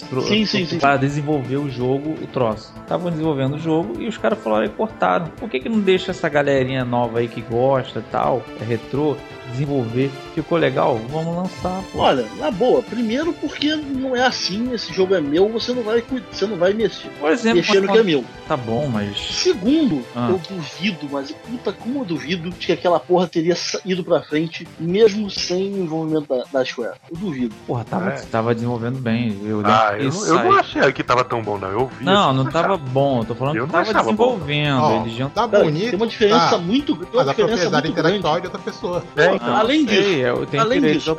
para desenvolver o jogo, o troço. Estavam desenvolvendo o jogo e os caras falaram e cortaram. Por que não deixa essa galerinha nova aí que gosta e tal, retrô, desenvolver? Ficou legal? Vamos lançar, pô. Olha, na boa, primeiro porque não é assim, esse jogo é meu, você não vai mexer. Por exemplo, mexer no que é meu. Tá bom, mas... Segundo, eu duvido, mas puta como eu duvido de que aquela porra teria ido pra frente, mesmo sem o envolvimento da Square. Eu duvido. Porra, tava desenvolvendo bem. Eu não achei que tava tão bom, não. Eu vi. Não tava bom. Tô falando que tava desenvolvendo. Eles tá bonito. Tem uma diferença muito grande. Mas a propriedade intelectual é de outra pessoa. Então, além disso,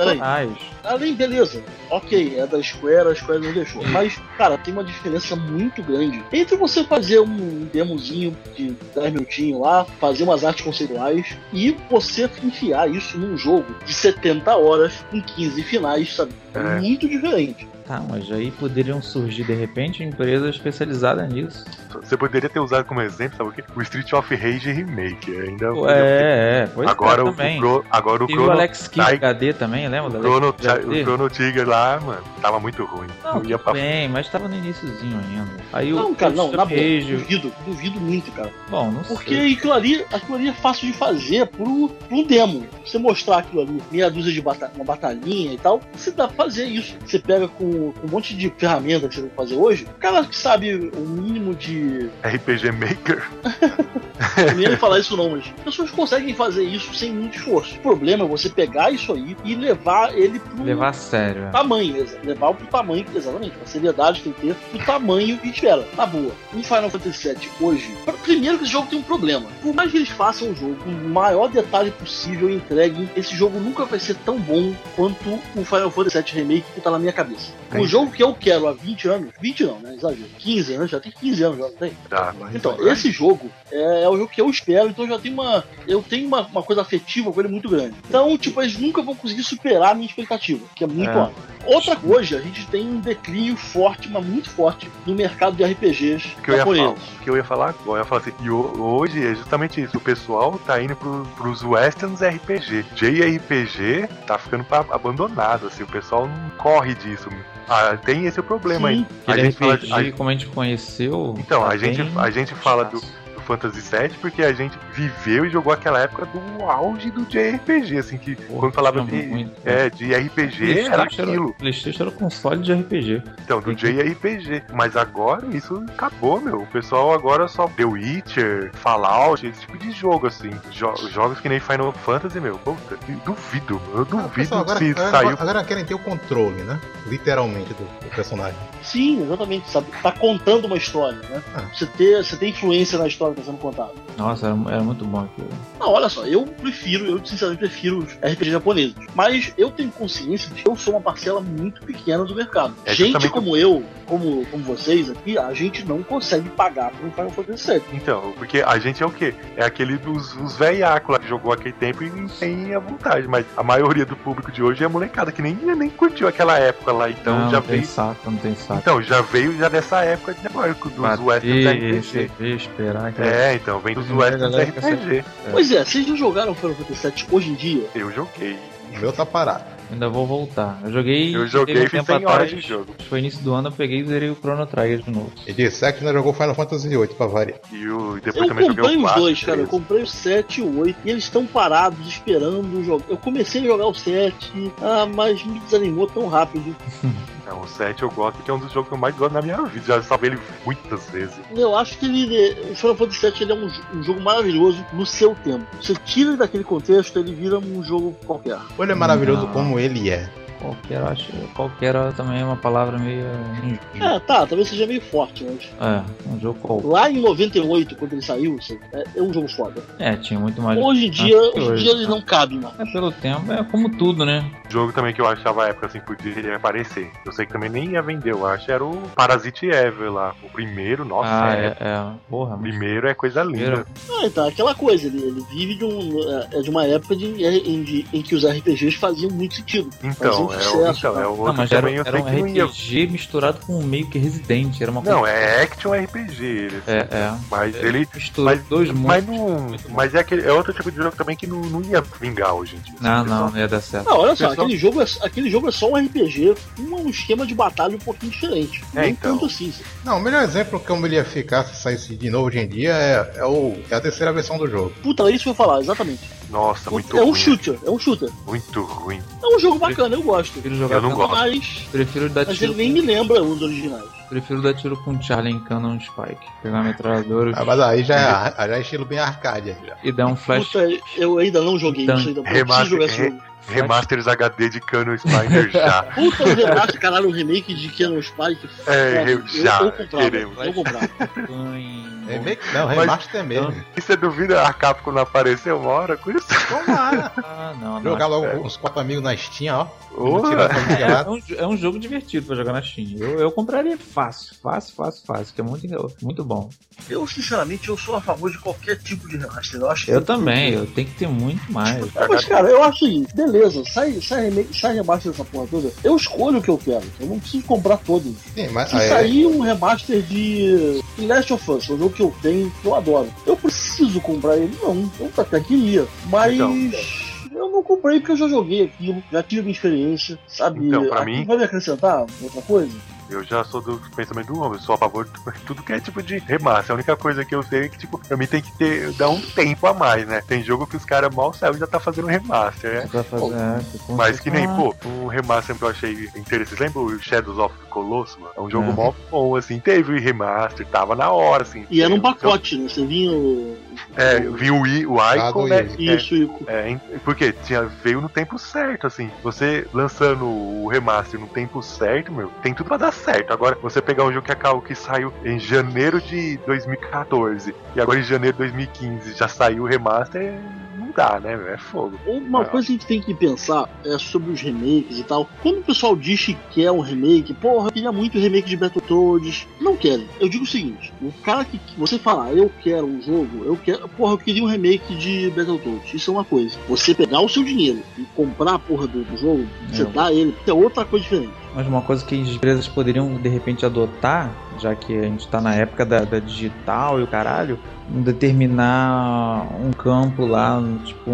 beleza. Ok, é da Square, a Square não deixou. Mas, cara, tem uma diferença muito grande entre você fazer um demozinho de 10 minutinhos lá, fazer umas artes conceituais e você enfiar isso num jogo de 70 horas com 15 finais, sabe? É muito diferente. Tá, mas aí poderiam surgir de repente empresas especializadas nisso. Você poderia ter usado como exemplo, sabe o quê? O Street of Rage Remake. Ainda pois agora Agora o Chrono... E o Alex Kidd HD também, lembra? O Chrono Trigger lá, mano, tava muito ruim. Não ia bem, mas tava no iniciozinho ainda. Aí não, cara, não, na boa, Rage... duvido muito, cara. Bom, não sei. Porque aquilo ali é fácil de fazer pro demo. Você mostrar aquilo ali, meia dúzia de uma batalhinha e tal, você dá pra fazer isso. Você pega com um monte de ferramenta que você vai fazer hoje, o cara que sabe o mínimo de... RPG Maker? Eu nem ia falar isso não, mas as pessoas conseguem fazer isso sem muito esforço. O problema é você pegar isso aí e levar ele pro... Levar a sério. Tamanho, levar pro tamanho, exatamente. A seriedade que tem que ter, pro tamanho e espera. Na boa. Um Final Fantasy VII hoje... Primeiro que esse jogo tem um problema. Por mais que eles façam o jogo com o maior detalhe possível e entreguem, esse jogo nunca vai ser tão bom quanto o Final Fantasy VII Remake que tá na minha cabeça. O jogo que eu quero há 20 anos... 20 não, né? Exagero. 15 anos, já tem 15 anos, já não tem? Então, esse jogo é o jogo que eu espero, então eu tenho uma coisa afetiva com ele muito grande. Então, tipo, eles nunca vão conseguir superar a minha expectativa, que é muito alta. Outra coisa, a gente tem um declínio forte, mas muito forte, no mercado de RPGs japoneses. Que eu ia falar agora, eu ia falar assim, e hoje é justamente isso, o pessoal tá indo pros westerns RPG. JRPG tá ficando abandonado, assim, o pessoal não corre disso. Tem esse problema aí. Como a gente conheceu... Então, a gente fala do Fantasy VII porque a gente viveu e jogou aquela época do auge do JRPG, assim, que quando falava de RPG era aquilo. PlayStation era o console de RPG. Então, do JRPG. Mas agora isso acabou, meu. O pessoal agora só The Witcher, Fallout, esse tipo de jogo, assim. Jogos que nem Final Fantasy, meu. Puta, eu duvido agora, saiu. Agora querem ter o controle, né? Literalmente do personagem. Sim, exatamente. Sabe? Tá contando uma história, né? Você tem influência na história que tá sendo contada. Nossa, era muito bom aquilo. Não, olha só, eu sinceramente prefiro os RPG japoneses. Mas eu tenho consciência de que eu sou uma parcela muito pequena do mercado. Gente como eu, como vocês aqui, a gente não consegue pagar por um Final Fantasy VII. Então, porque a gente é o quê? É aquele dos velhacos lá que jogou aquele tempo e tem a vontade. Mas a maioria do público de hoje é molecada, que nem curtiu aquela época lá. Então não, já não veio. Não tem saco. Então, já veio dessa época de dos westerns RPG. Esperar que então, vem dos westerns RPG. Pois é, vocês já jogaram Final Fantasy VII hoje em dia? Eu joguei. O meu tá parado. Ainda vou voltar. Eu joguei fiz 100 horas de jogo. Foi início do ano, eu peguei e zerei o Chrono Trigger de novo. E disse que ainda jogou Final Fantasy VIII pra variar. E depois também joguei o 4. Eu comprei os dois, cara. Eu comprei o 7 e o 8 e eles estão parados esperando o jogo. Eu comecei a jogar o 7, mas me desanimou tão rápido. Não, o 7 eu gosto porque é um dos jogos que eu mais gosto na minha vida. Já salvei ele muitas vezes. Eu acho que o Final Fantasy VII ele é um jogo maravilhoso no seu tempo. Você tira ele daquele contexto, ele vira um jogo qualquer. Ou ele é maravilhoso como ele é? Qualquer, acho. Qualquer também é uma palavra meio... talvez seja meio forte, mas... um jogo qualquer. Lá em 98, quando ele saiu, é um jogo foda. Tinha muito mais... Hoje em dia ele não cabe mais. Pelo tempo, é como tudo, né? Jogo também que eu achava a época, assim, podia ele aparecer. Eu sei que também nem ia vender, eu acho, era o Parasite Eve lá. O primeiro, nossa, porra. O primeiro é coisa linda. Então, aquela coisa, ele vive de uma época em que os RPGs faziam muito sentido. Então, é o outro mas também era um RPG misturado com meio que Resident, era uma coisa... Não, é Action RPG ele. Mas ele misturou dois mundos. Mas é outro tipo de jogo também que não ia vingar hoje em dia. Não ia dar certo. Não, olha só, aquele jogo é só um RPG com um esquema de batalha um pouquinho diferente. Tanto assim. Não, o melhor exemplo que como ele ia ficar se saísse de novo hoje em dia é a terceira versão do jogo. Puta, é isso que eu ia falar, exatamente. Nossa, muito ruim. É um shooter. Muito ruim. É um jogo bacana, eu gosto. Eu não gosto. Prefiro dar mas tiro. Ele nem me lembra os originais. Prefiro dar tiro com Charlie em Cannon Spike. Pegar uma metralhadora. Mas aí já é estilo bem arcade. E dar um flash. Puta, eu ainda não joguei isso, ainda preciso jogar esse jogo. Remasters HD de Cannon Spider já. Puta, o remaster, caralho, um remake de Cannon Spike. Eu comprava. Remake não, remaster mesmo. E você duvida a Capcom não apareceu uma hora com isso? Tomara. Jogar logo os 4 amigos na Steam, ó. É um jogo divertido pra jogar na Steam. Eu compraria fácil, que é muito bom. Eu, sinceramente, eu sou a favor de qualquer tipo de remaster. Eu também, eu tenho que ter muito mais. Mas, cara, eu acho o seguinte, beleza, sai remaster dessa porra toda, eu escolho o que eu quero. Eu não preciso comprar todos. Sim, mas se sair um remaster de Last of Us, um jogo que eu tenho, que eu adoro, eu preciso comprar ele? Não, eu até queria. Mas... eu eu comprei porque eu já joguei aquilo, já tive minha experiência, sabe? Então, pra mim... Vai me acrescentar outra coisa? Eu já sou do pensamento do homem, eu sou a favor de tudo que é tipo de remaster. A única coisa que eu sei é que, tipo, pra mim tem que dar um tempo a mais, né? Tem jogo que os caras mal saem e já tá fazendo remaster, né? Mas que nem, pô, um remaster que eu achei interessante. Lembra o Shadows of the Colossus, mano? É um jogo mó bom, assim. Teve remaster, tava na hora, assim. E era um pacote, né? Você vinha vinha o Icon, né? Isso, Icon. Porque veio no tempo certo, assim. Você lançando o remaster no tempo certo, meu, tem tudo pra dar certo. Agora, você pegar um jogo que saiu em janeiro de 2014 e agora em janeiro de 2015 já saiu o remaster, não dá, né? É fogo. Uma coisa que a gente tem que pensar é sobre os remakes e tal. Quando o pessoal diz que quer um remake, porra, eu queria muito remake de Battletoads. Não querem. Eu digo o seguinte: o cara que você falar, eu quero um jogo, eu queria um remake de Battletoads. Isso é uma coisa. Você pegar o seu dinheiro e comprar a porra do jogo, você dá ele, é outra coisa diferente. Mas uma coisa que as empresas poderiam de repente adotar, já que a gente tá na época da digital e o caralho, determinar um campo lá, tipo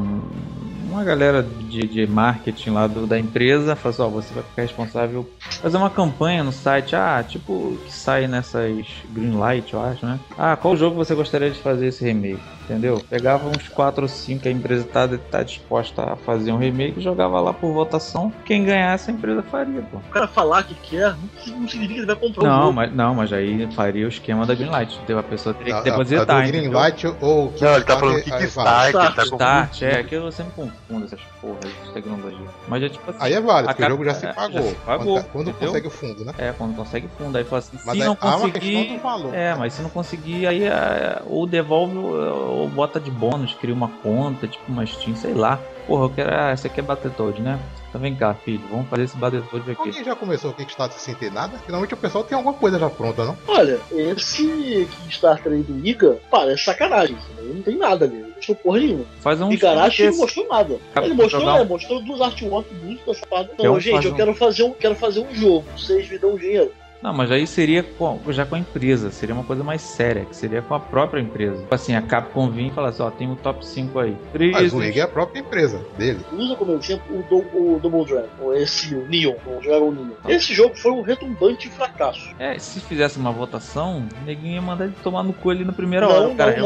uma galera de marketing lá da empresa, fala assim, você vai ficar responsável, fazer uma campanha no site, tipo que sai nessas Greenlight, eu acho, né? Qual jogo você gostaria de fazer esse remake? Entendeu? Pegava uns 4 ou 5 que a empresa tá disposta a fazer um remake e jogava lá por votação. Quem ganhasse, a empresa faria, pô. O cara falar que quer, não significa que ele vai comprar um jogo. Mas aí faria o esquema da Greenlight. A pessoa teria que depositar. Greenlight ou... Não, ele tá falando Kickstarter. É que eu sempre confundo essas porras de tecnologia. Mas é tipo assim... Aí é válido, porque o jogo já se pagou. Já se pagou, quando consegue o fundo, né? Quando consegue o fundo. Aí fala assim, mas se não conseguir... uma questão do valor. Mas se não conseguir, aí ou devolve ou bota de bônus, cria uma conta, tipo uma Steam, sei lá. Porra, eu quero... esse aqui é Battletoads, né? Então vem cá, filho, vamos fazer esse Battletoads aqui. Alguém já começou o Kickstarter sem ter nada? Finalmente o pessoal tem alguma coisa já pronta, não? Olha, esse Kickstarter aí do Iga parece sacanagem. Não tem nada ali. Não mostrou porra nenhuma. Faz um Igarashi não mostrou nada. Ele mostrou duas artworks muito dessa parte. Não, gente, eu quero fazer um jogo. Vocês me dão dinheiro. Não, mas aí seria já com a empresa, seria uma coisa mais séria, que seria com a própria empresa. Assim, a Capcom vir e falar assim, tem o top 5 aí. Mas o Ig é a própria empresa dele. Usa como exemplo o Double Dragon, ou esse Neon, o Dragon Neon. Esse jogo foi um retumbante fracasso. Se fizesse uma votação, o neguinho ia mandar ele tomar no cu ali na primeira hora.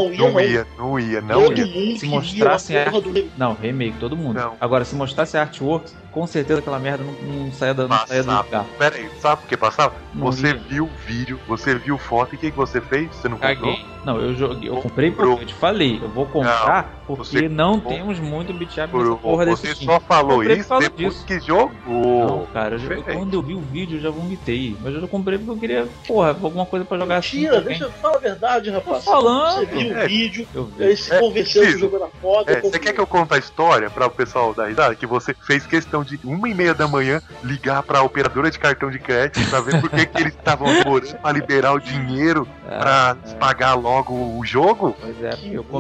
Não ia. Se mostrasse Não, remake, todo mundo. Não. Agora, se mostrasse a artwork, com certeza aquela merda não saia do lugar. Pera aí, sabe por que passava? Você viu o vídeo, você viu foto e o que você fez? Você não comprou? Não, eu comprei porque eu te falei, eu vou comprar porque não temos muito beat-up nessa porra desse Você só falou isso depois que jogou? Não, cara, quando eu vi o vídeo eu já vomitei. Mas eu já comprei porque eu queria, alguma coisa pra jogar assim. Mentira, deixa eu falar a verdade, rapaz. Tô falando. Você viu o vídeo, aí se convenceu que o jogo era foda. Você quer que eu conte a história pra o pessoal dar risada? Que você fez questão de 1h30 da manhã ligar pra operadora de cartão de crédito pra ver por que eles estavam demorando pra liberar o dinheiro pra pagar logo o jogo? Pois é,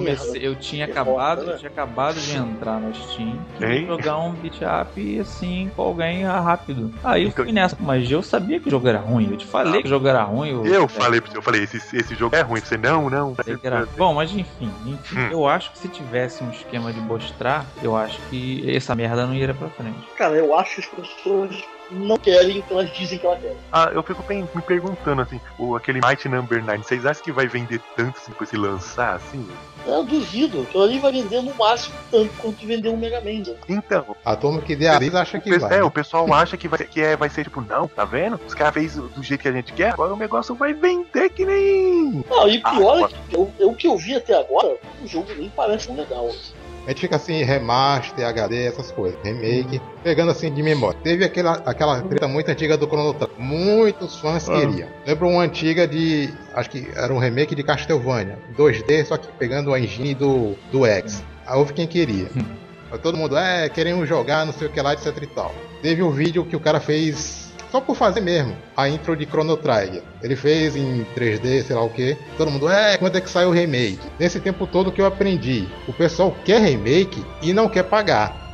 eu tinha acabado de entrar no Steam e jogar um beat-up assim com alguém rápido. Aí eu fui nessa, mas eu sabia que o jogo era ruim. Eu te falei que o jogo era ruim. Eu falei pra você, esse jogo é ruim. Você não. Bom, mas enfim, eu acho que se tivesse um esquema de mostrar, eu acho que essa merda não iria pra frente. Cara, eu acho que as pessoas não querem o que elas dizem que elas querem. Eu fico me perguntando assim, aquele Mighty Number 9, vocês acham que vai vender tanto assim depois se lançar assim? Eu duvido, aquilo ali vai vender no máximo tanto quanto vender um Mega Man. Então, a turma que idealiza acha que vai. O pessoal acha que vai ser tipo, não, tá vendo? Os caras fez do jeito que a gente quer, agora o negócio vai vender que nem... Não, e pior é que o que eu vi até agora, o jogo nem parece tão legal. A gente fica assim, remaster, HD, essas coisas, remake, pegando assim de memória. Teve aquela treta muito antiga do Chrono Trigger. Muitos fãs queriam. Lembro uma antiga acho que era um remake de Castlevania, 2D, só que pegando a engine do X. Aí houve quem queria. Todo mundo, queremos jogar, não sei o que lá, etc e tal. Teve um vídeo que o cara fez só por fazer mesmo, a intro de Chrono Trigger. Ele fez em 3D, sei lá o que. Todo mundo, quando é que sai o remake? Nesse tempo todo que eu aprendi, o pessoal quer remake e não quer pagar.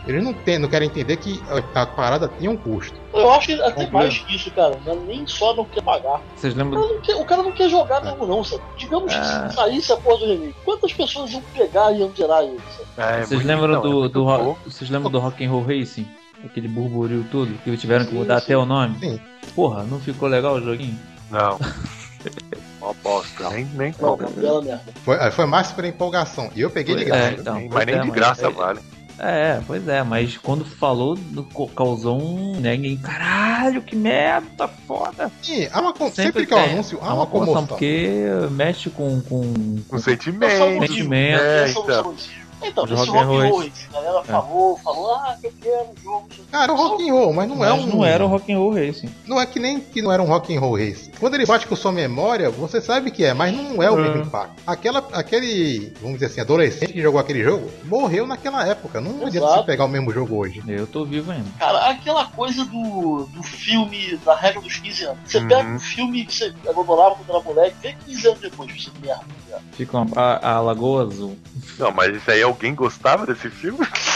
Eles não querem entender que a parada tem um custo. Eu acho que até mais que isso, cara. Nem só não quer pagar. Vocês lembram? O cara não quer jogar mesmo, não, sabe? Digamos que se saísse a porra do remake, quantas pessoas iam pegar e iam zerar ele, sabe? Vocês lembram vocês lembram do Rock'n'Roll Racing? Aquele burburinho todo, que tiveram que mudar até o nome? Sim. Porra, não ficou legal o joguinho? Não. Uma bosta. Nem Não, bela merda. Foi mais por empolgação. E eu peguei de graça. Então, mas nem de graça vale. Pois é, mas quando falou, causou um ninguém. Caralho, que merda, foda. Sim, sempre que é um anúncio, há uma comoção. Porque mexe com sentimento. Então, esse Rock'n'Roll, a galera falou, que eu quero um jogo. Cara, o Rock'n'Roll, mas não era o Rock'n'Roll Racing. Não é que não era um Rock'n'Roll Racing. Quando ele bate com sua memória, você sabe que é, mas não é o mesmo impacto. Aquele, vamos dizer assim, adolescente que jogou aquele jogo, morreu naquela época. Não adianta você pegar o mesmo jogo hoje. Eu tô vivo ainda. Cara, aquela coisa do filme, da regra dos 15 anos. Você pega um filme que você adorava quando era moleque, vê 15 anos depois, você merda. Fica a Lagoa Azul. Não, mas isso aí alguém gostava desse filme?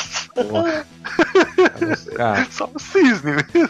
Cara. Só o Cisne mesmo.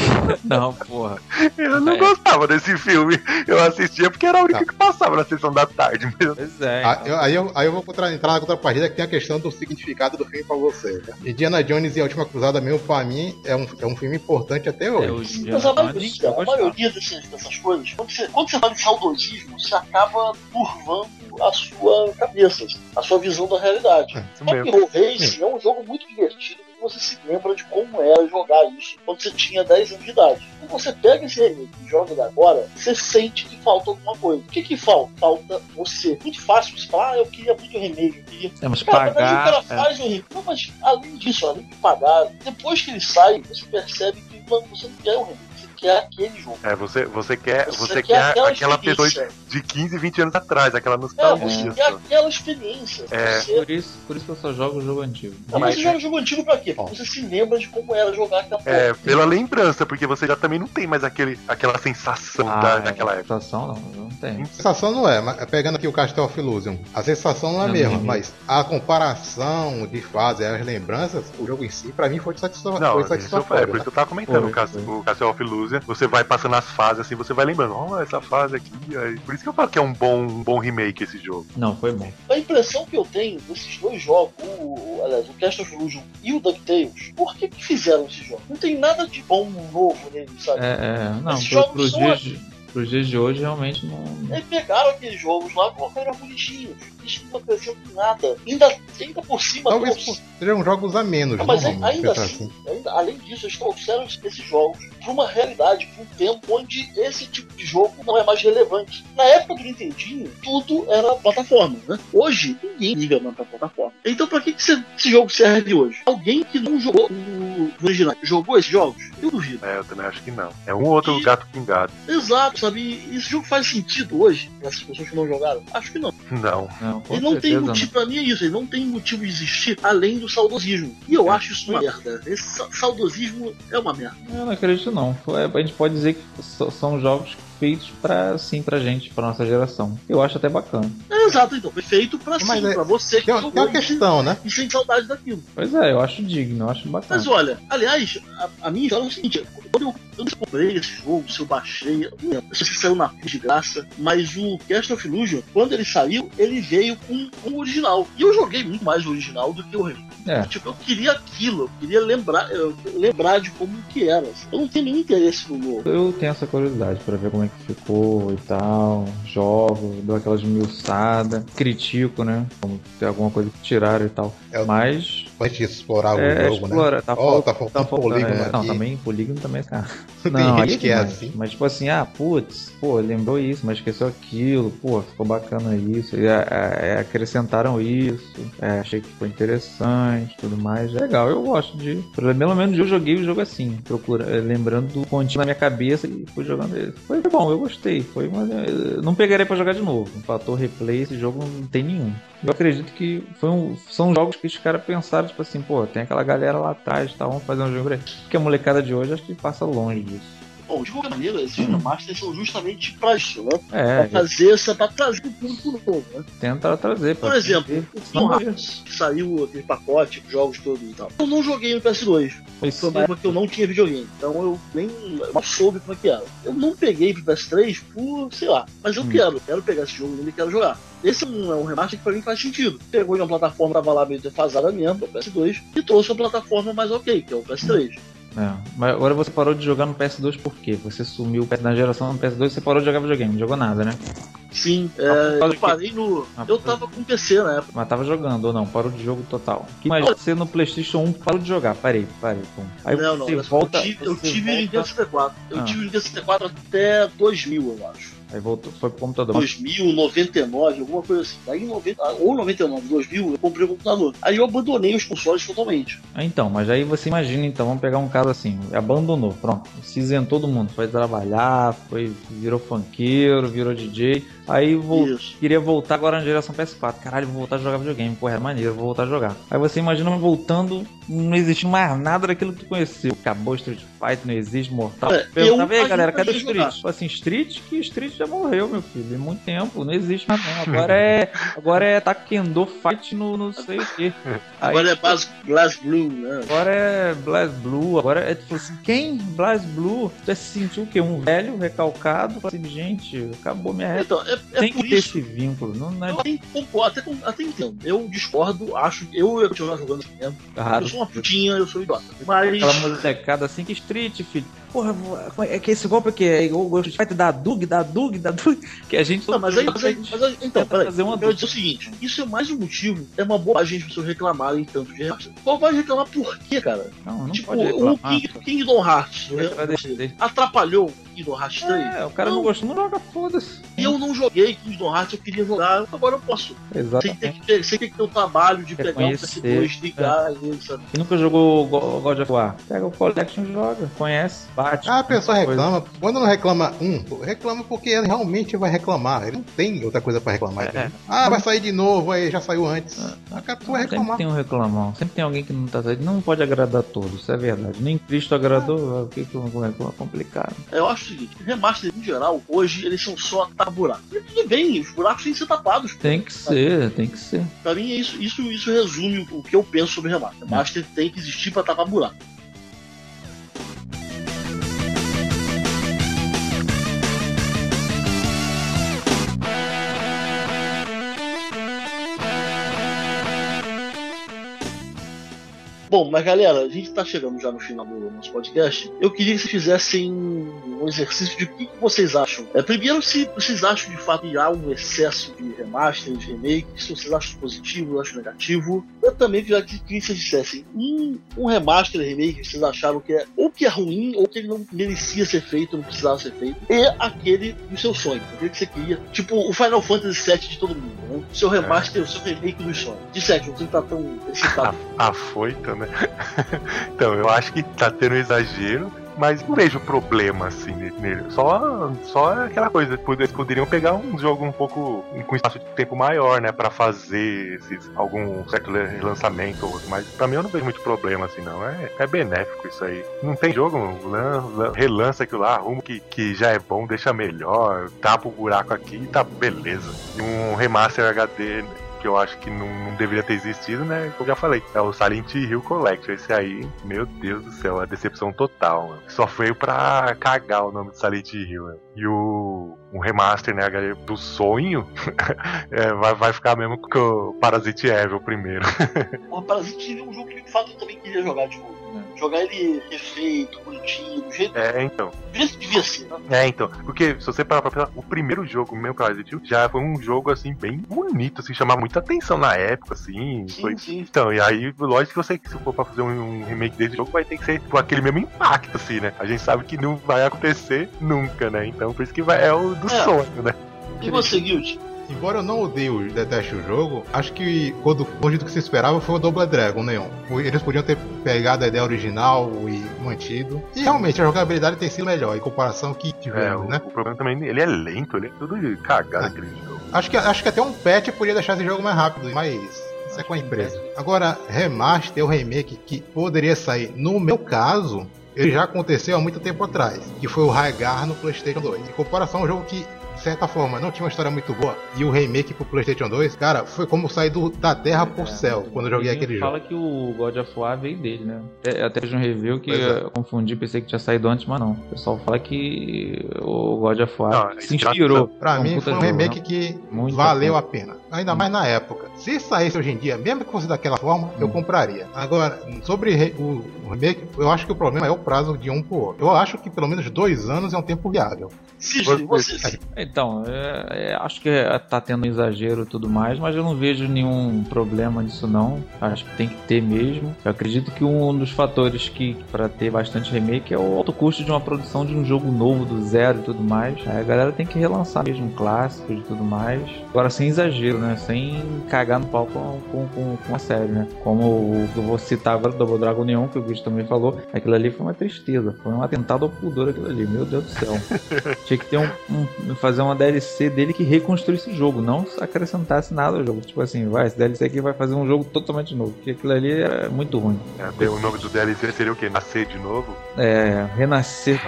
Não, porra. Eu não gostava desse filme. Eu assistia porque era o único que passava na sessão da tarde mesmo. Pois é. Então. Aí eu vou entrar na contrapartida, que tem a questão do significado do filme pra você. Né? Indiana Jones e a Última Cruzada, mesmo pra mim, é um filme importante até hoje. Mas a maioria dessas coisas, quando você fala de saudosismo, você acaba turvando a sua cabeça, a sua visão da realidade. Rock'n'Roll Racing é um jogo muito divertido, porque você se lembra de como era jogar isso quando você tinha 10 anos de idade. Quando você pega esse remake e joga ele agora, você sente que falta alguma coisa. O que falta? Falta você. Muito fácil você falar, eu queria muito remake, eu queria... mas cara, pagar... Mas o cara faz o remake. Não, mas além disso, além de pagar, depois que ele sai, você percebe que você não quer o remake. Que é aquele jogo. Você quer aquela pessoa de 15, 20 anos atrás, aquela nostalgia. Você quer aquela experiência. Por isso que eu só jogo o jogo antigo. Mas você joga o jogo antigo pra quê? Porque você se lembra de como era jogar aquela porra. Pela lembrança, porque você já também não tem mais aquela sensação daquela época. Sensação não tem. Sensação não é, mas pegando aqui o Castle of Illusion, a sensação não é a mesma, mas a comparação de fase, as lembranças, o jogo em si, pra mim foi satisfatório. É por isso que eu tava comentando, o Castle of Illusion. Você vai passando as fases assim, você vai lembrando, essa fase aqui. Por isso que eu falo que é um bom remake esse jogo. Não, foi bom. A impressão que eu tenho desses dois jogos, o Castle of Illusion e o DuckTales, por que fizeram esse jogo? Não tem nada de bom novo nele, sabe? Não, pros dias de hoje realmente não. Eles pegaram aqueles jogos lá, colocaram bonitinhos. Eles não acrescentam nada. Ainda por cima. Talvez sejam jogos a menos. Mas ainda assim, além disso, eles trouxeram esses jogos para uma realidade, para um tempo onde esse tipo de jogo não é mais relevante. Na época do Nintendinho, tudo era plataforma, né? Hoje, ninguém liga mais pra plataforma. Então, pra que esse jogo serve hoje? Alguém que não jogou no original, jogou esses jogos? Eu duvido. Eu também acho que não. É um outro gato pingado. Exato, sabe? E esse jogo faz sentido hoje, essas pessoas que não jogaram? Acho que não. Não. Ele não tem motivo, pra mim é isso, ele não tem motivo de existir além do saudosismo. E eu acho isso uma merda. Esse saudosismo é uma merda. Eu não acredito não. A gente pode dizer que são jogos feitos pra gente, pra nossa geração. Eu acho até bacana. Exato, então. Foi feito pra você que jogou. Tem uma questão, né? E sem saudade daquilo. Pois é, eu acho digno, eu acho bacana. Mas olha, aliás, a minha história é o seguinte: quando eu comprei esse jogo, se eu baixei, eu não lembro se saiu na de graça, mas o Castle of Illusion, quando ele saiu, ele veio com o original. E eu joguei muito mais o original do que o remake. Tipo, eu queria aquilo, eu queria lembrar de como que era. Eu não tenho nenhum interesse no novo. Eu tenho essa curiosidade pra ver como é que ficou e tal. Jogo, dou aquela esmiuçada, critico, né? Como tem alguma coisa que tiraram e tal. Mas. Pode explorar o jogo, né? Tá faltando polígono aqui. Não, também polígono também, cara. Tem gente que é assim. Mas tipo assim, lembrou isso, mas esqueceu aquilo, ficou bacana isso. E, acrescentaram isso. Achei que ficou interessante, tudo mais. Legal, eu gosto de. Pelo menos eu joguei o jogo assim, lembrando do pontinho na minha cabeça e fui jogando ele. Foi bom, eu gostei. Eu não pegaria pra jogar de novo. Um fator replay, esse jogo não tem nenhum. Eu acredito que são jogos que os caras pensaram, tipo assim, tem aquela galera lá atrás, vamos fazer um jogo aí. Porque a molecada de hoje acho que passa longe disso. Bom, de qualquer maneira, esses remasters são justamente pra isso, né? Pra trazer o público novo, né? Tenta trazer. Por exemplo, o Kingdom Hearts, que saiu aquele pacote, jogos todos e tal. Eu não joguei no PS2. Foi uma época que eu não tinha videogame. Então eu nem mal soube como é que era. Eu não peguei pro PS3 por, sei lá. Mas eu quero pegar esse jogo e quero jogar. Esse é um remaster que pra mim faz sentido. Pegou em uma plataforma que tava lá meio defasada mesmo, o PS2, e trouxe uma plataforma mais ok, que é o PS3. Mas agora você parou de jogar no PS2 por quê? Você sumiu na geração do PS2 e você parou de jogar videogame, não jogou nada, né? Sim, eu parei no... Eu tava com PC na época. Mas tava jogando ou não? Parou de jogo total. Mas você no PlayStation 1 parou de jogar, parei. Pum. Aí não, volta, eu tive o Nintendo 64. Eu tive o Nintendo 64 até 2000, eu acho. Aí voltou, foi pro computador. 2000, 99, alguma coisa assim. Daí em 99, 2000, eu comprei o computador. Aí eu abandonei os consoles totalmente. Então, mas aí você imagina, então, vamos pegar um caso assim, abandonou, pronto, se isentou do mundo, foi trabalhar, virou funkeiro, virou DJ, aí queria voltar agora na geração PS4, caralho, vou voltar a jogar videogame, porra, é maneiro, vou voltar a jogar. Aí você imagina voltando, não existe mais nada daquilo que tu conheceu, acabou Street Fighter, não existe Mortal. Perguntava, aí galera, cadê o Street? Assim, Street já morreu, meu filho, há muito tempo, não existe mais não. Agora é Taekwondo Fight no não sei o que. Agora é BlazBlue, né? Agora é BlazBlue, agora é tipo assim, quem? BlazBlue? Você se sentiu o quê? Um velho recalcado? Assim, gente, acabou minha reta. Então, tem que ter esse vínculo. Não é... Eu concordo, até entendo. Eu discordo, acho que eu continuar jogando assim mesmo. Claro. Eu sou uma putinha, eu sou idiota. Mas... Aquela molecada assim, que Street, filho. Porra, é que esse golpe aqui é igual o Street Fighter da Dug, que a gente... Não, então, peraí, eu vou dizer o seguinte, isso é mais um motivo, é uma bobagem as pessoas reclamarem tanto de remaster. Bobagem reclamar por quê, cara? Não tipo, pode reclamar. O Kingdom Hearts atrapalhou o Kingdom Hearts 3? O cara não gostou, não joga, foda-se. Eu não joguei Kingdom Hearts, eu queria jogar, agora eu posso. Exatamente. Sem ter que ter o trabalho de pegar o PS2, ligar ele, sabe? E nunca jogou God of War? Pega o Collection e joga, conhece, bate. A pessoa reclama, quando não reclama reclama porque ele realmente vai reclamar, ele não tem outra coisa pra reclamar. Vai sair de novo, aí já saiu antes. A pessoa vai reclamar. Sempre tem um reclamão, sempre tem alguém que não tá saindo, não pode agradar todos, isso é verdade. Nem Cristo agradou, o que é complicado. Eu acho o seguinte, remaster em geral, hoje eles são só tapar buraco. E tudo bem, os buracos têm que ser tapados. Tem que ser. Pra mim, isso resume o que eu penso sobre remaster. Remaster tem que existir pra tapar buraco. Bom, mas galera, a gente tá chegando já no final do nosso podcast. Eu queria que vocês fizessem um exercício de o que vocês acham. Primeiro, se vocês acham de fato que há um excesso de remasters, de remakes, se vocês acham positivo, acham negativo. Eu também queria que vocês dissessem um remaster, remake que vocês acharam que é ruim, ou que ele não merecia ser feito, não precisava ser feito, e aquele do seu sonho, aquele que você queria. Tipo o Final Fantasy VII de todo mundo, né? O seu remaster, o seu remake dos sonhos. De 7, você não tá tão excitado. Afoito, né? Então, eu acho que tá tendo exagero, mas não vejo problema assim nele. Só aquela coisa, eles poderiam pegar um jogo um pouco com espaço de tempo maior, né, pra fazer algum certo relançamento ou outro, mas pra mim eu não vejo muito problema assim, não. É benéfico isso aí. Não tem jogo, relança aquilo lá, arruma que já é bom, deixa melhor, tapa o buraco aqui e tá beleza. E um remaster HD que eu acho que não deveria ter existido, né? Como eu já falei, é o Silent Hill Collection. Esse aí, meu Deus do céu, a decepção total, mano. Só veio pra cagar o nome do Silent Hill, mano. E o remaster, né, do sonho vai ficar mesmo com o Parasite Evil primeiro. O Parasite Evil é um jogo que de fato eu também queria jogar de novo. Jogar ele refeito, bonitinho, do jeito então. Do jeito que devia ser, né? Então. Porque se você parar pra pensar, o primeiro jogo mesmo, Parasite Evil, já foi um jogo, assim, bem bonito, assim, chamava muita atenção na época, assim. Sim. Então, e aí, lógico que se for pra fazer um remake desse jogo, vai ter que ser com aquele mesmo impacto, assim, né? A gente sabe que não vai acontecer nunca, né? Então, por isso que é o do sonho, né? E você, Guild? Embora eu não odeie deteste o jogo, acho que longe do que se esperava foi o Double Dragon Neon. Eles podiam ter pegado a ideia original e mantido. E realmente a jogabilidade tem sido melhor em comparação que tivemos, né? O problema também, ele é lento, ele é tudo cagado aquele jogo. Acho que até um patch podia deixar esse jogo mais rápido, mas isso é com a empresa. Agora, remaster ou remake que poderia sair, no meu caso, ele já aconteceu há muito tempo atrás, que foi o Raigar no PlayStation 2. Em comparação ao jogo que, de certa forma, não tinha uma história muito boa, e o remake pro PlayStation 2, cara, foi como sair da terra pro céu quando eu joguei aquele jogo. Fala que o God of War veio dele, né? Até fiz um review que eu confundi, pensei que tinha saído antes, mas não. O pessoal fala que o God of War se inspirou. Pra mim foi um remake que valeu a pena. Ainda mais na época. Se saísse hoje em dia, mesmo que fosse daquela forma, eu compraria. Agora, sobre o remake, eu acho que o problema é o prazo de um pro outro. Eu acho que pelo menos 2 anos é um tempo viável. Então, acho que tá tendo um exagero e tudo mais, mas eu não vejo nenhum problema nisso não. Acho que tem que ter mesmo. Eu acredito que um dos fatores que para ter bastante remake é o alto custo de uma produção de um jogo novo do zero e tudo mais. Aí a galera tem que relançar mesmo clássicos e tudo mais. Agora sem exagero, né? Sem cagar no pau com a série, né? Como o que eu vou citar agora do Double Dragon Neon, que o Guiz também falou, aquilo ali foi uma tristeza, foi um atentado ao pudor aquilo ali, meu Deus do céu. Tinha que ter fazer uma DLC dele que reconstruísse o jogo, não acrescentasse nada ao jogo. Tipo assim, esse DLC aqui vai fazer um jogo totalmente novo, porque aquilo ali é muito ruim. O nome do DLC seria o quê? Nascer de novo? Renascer.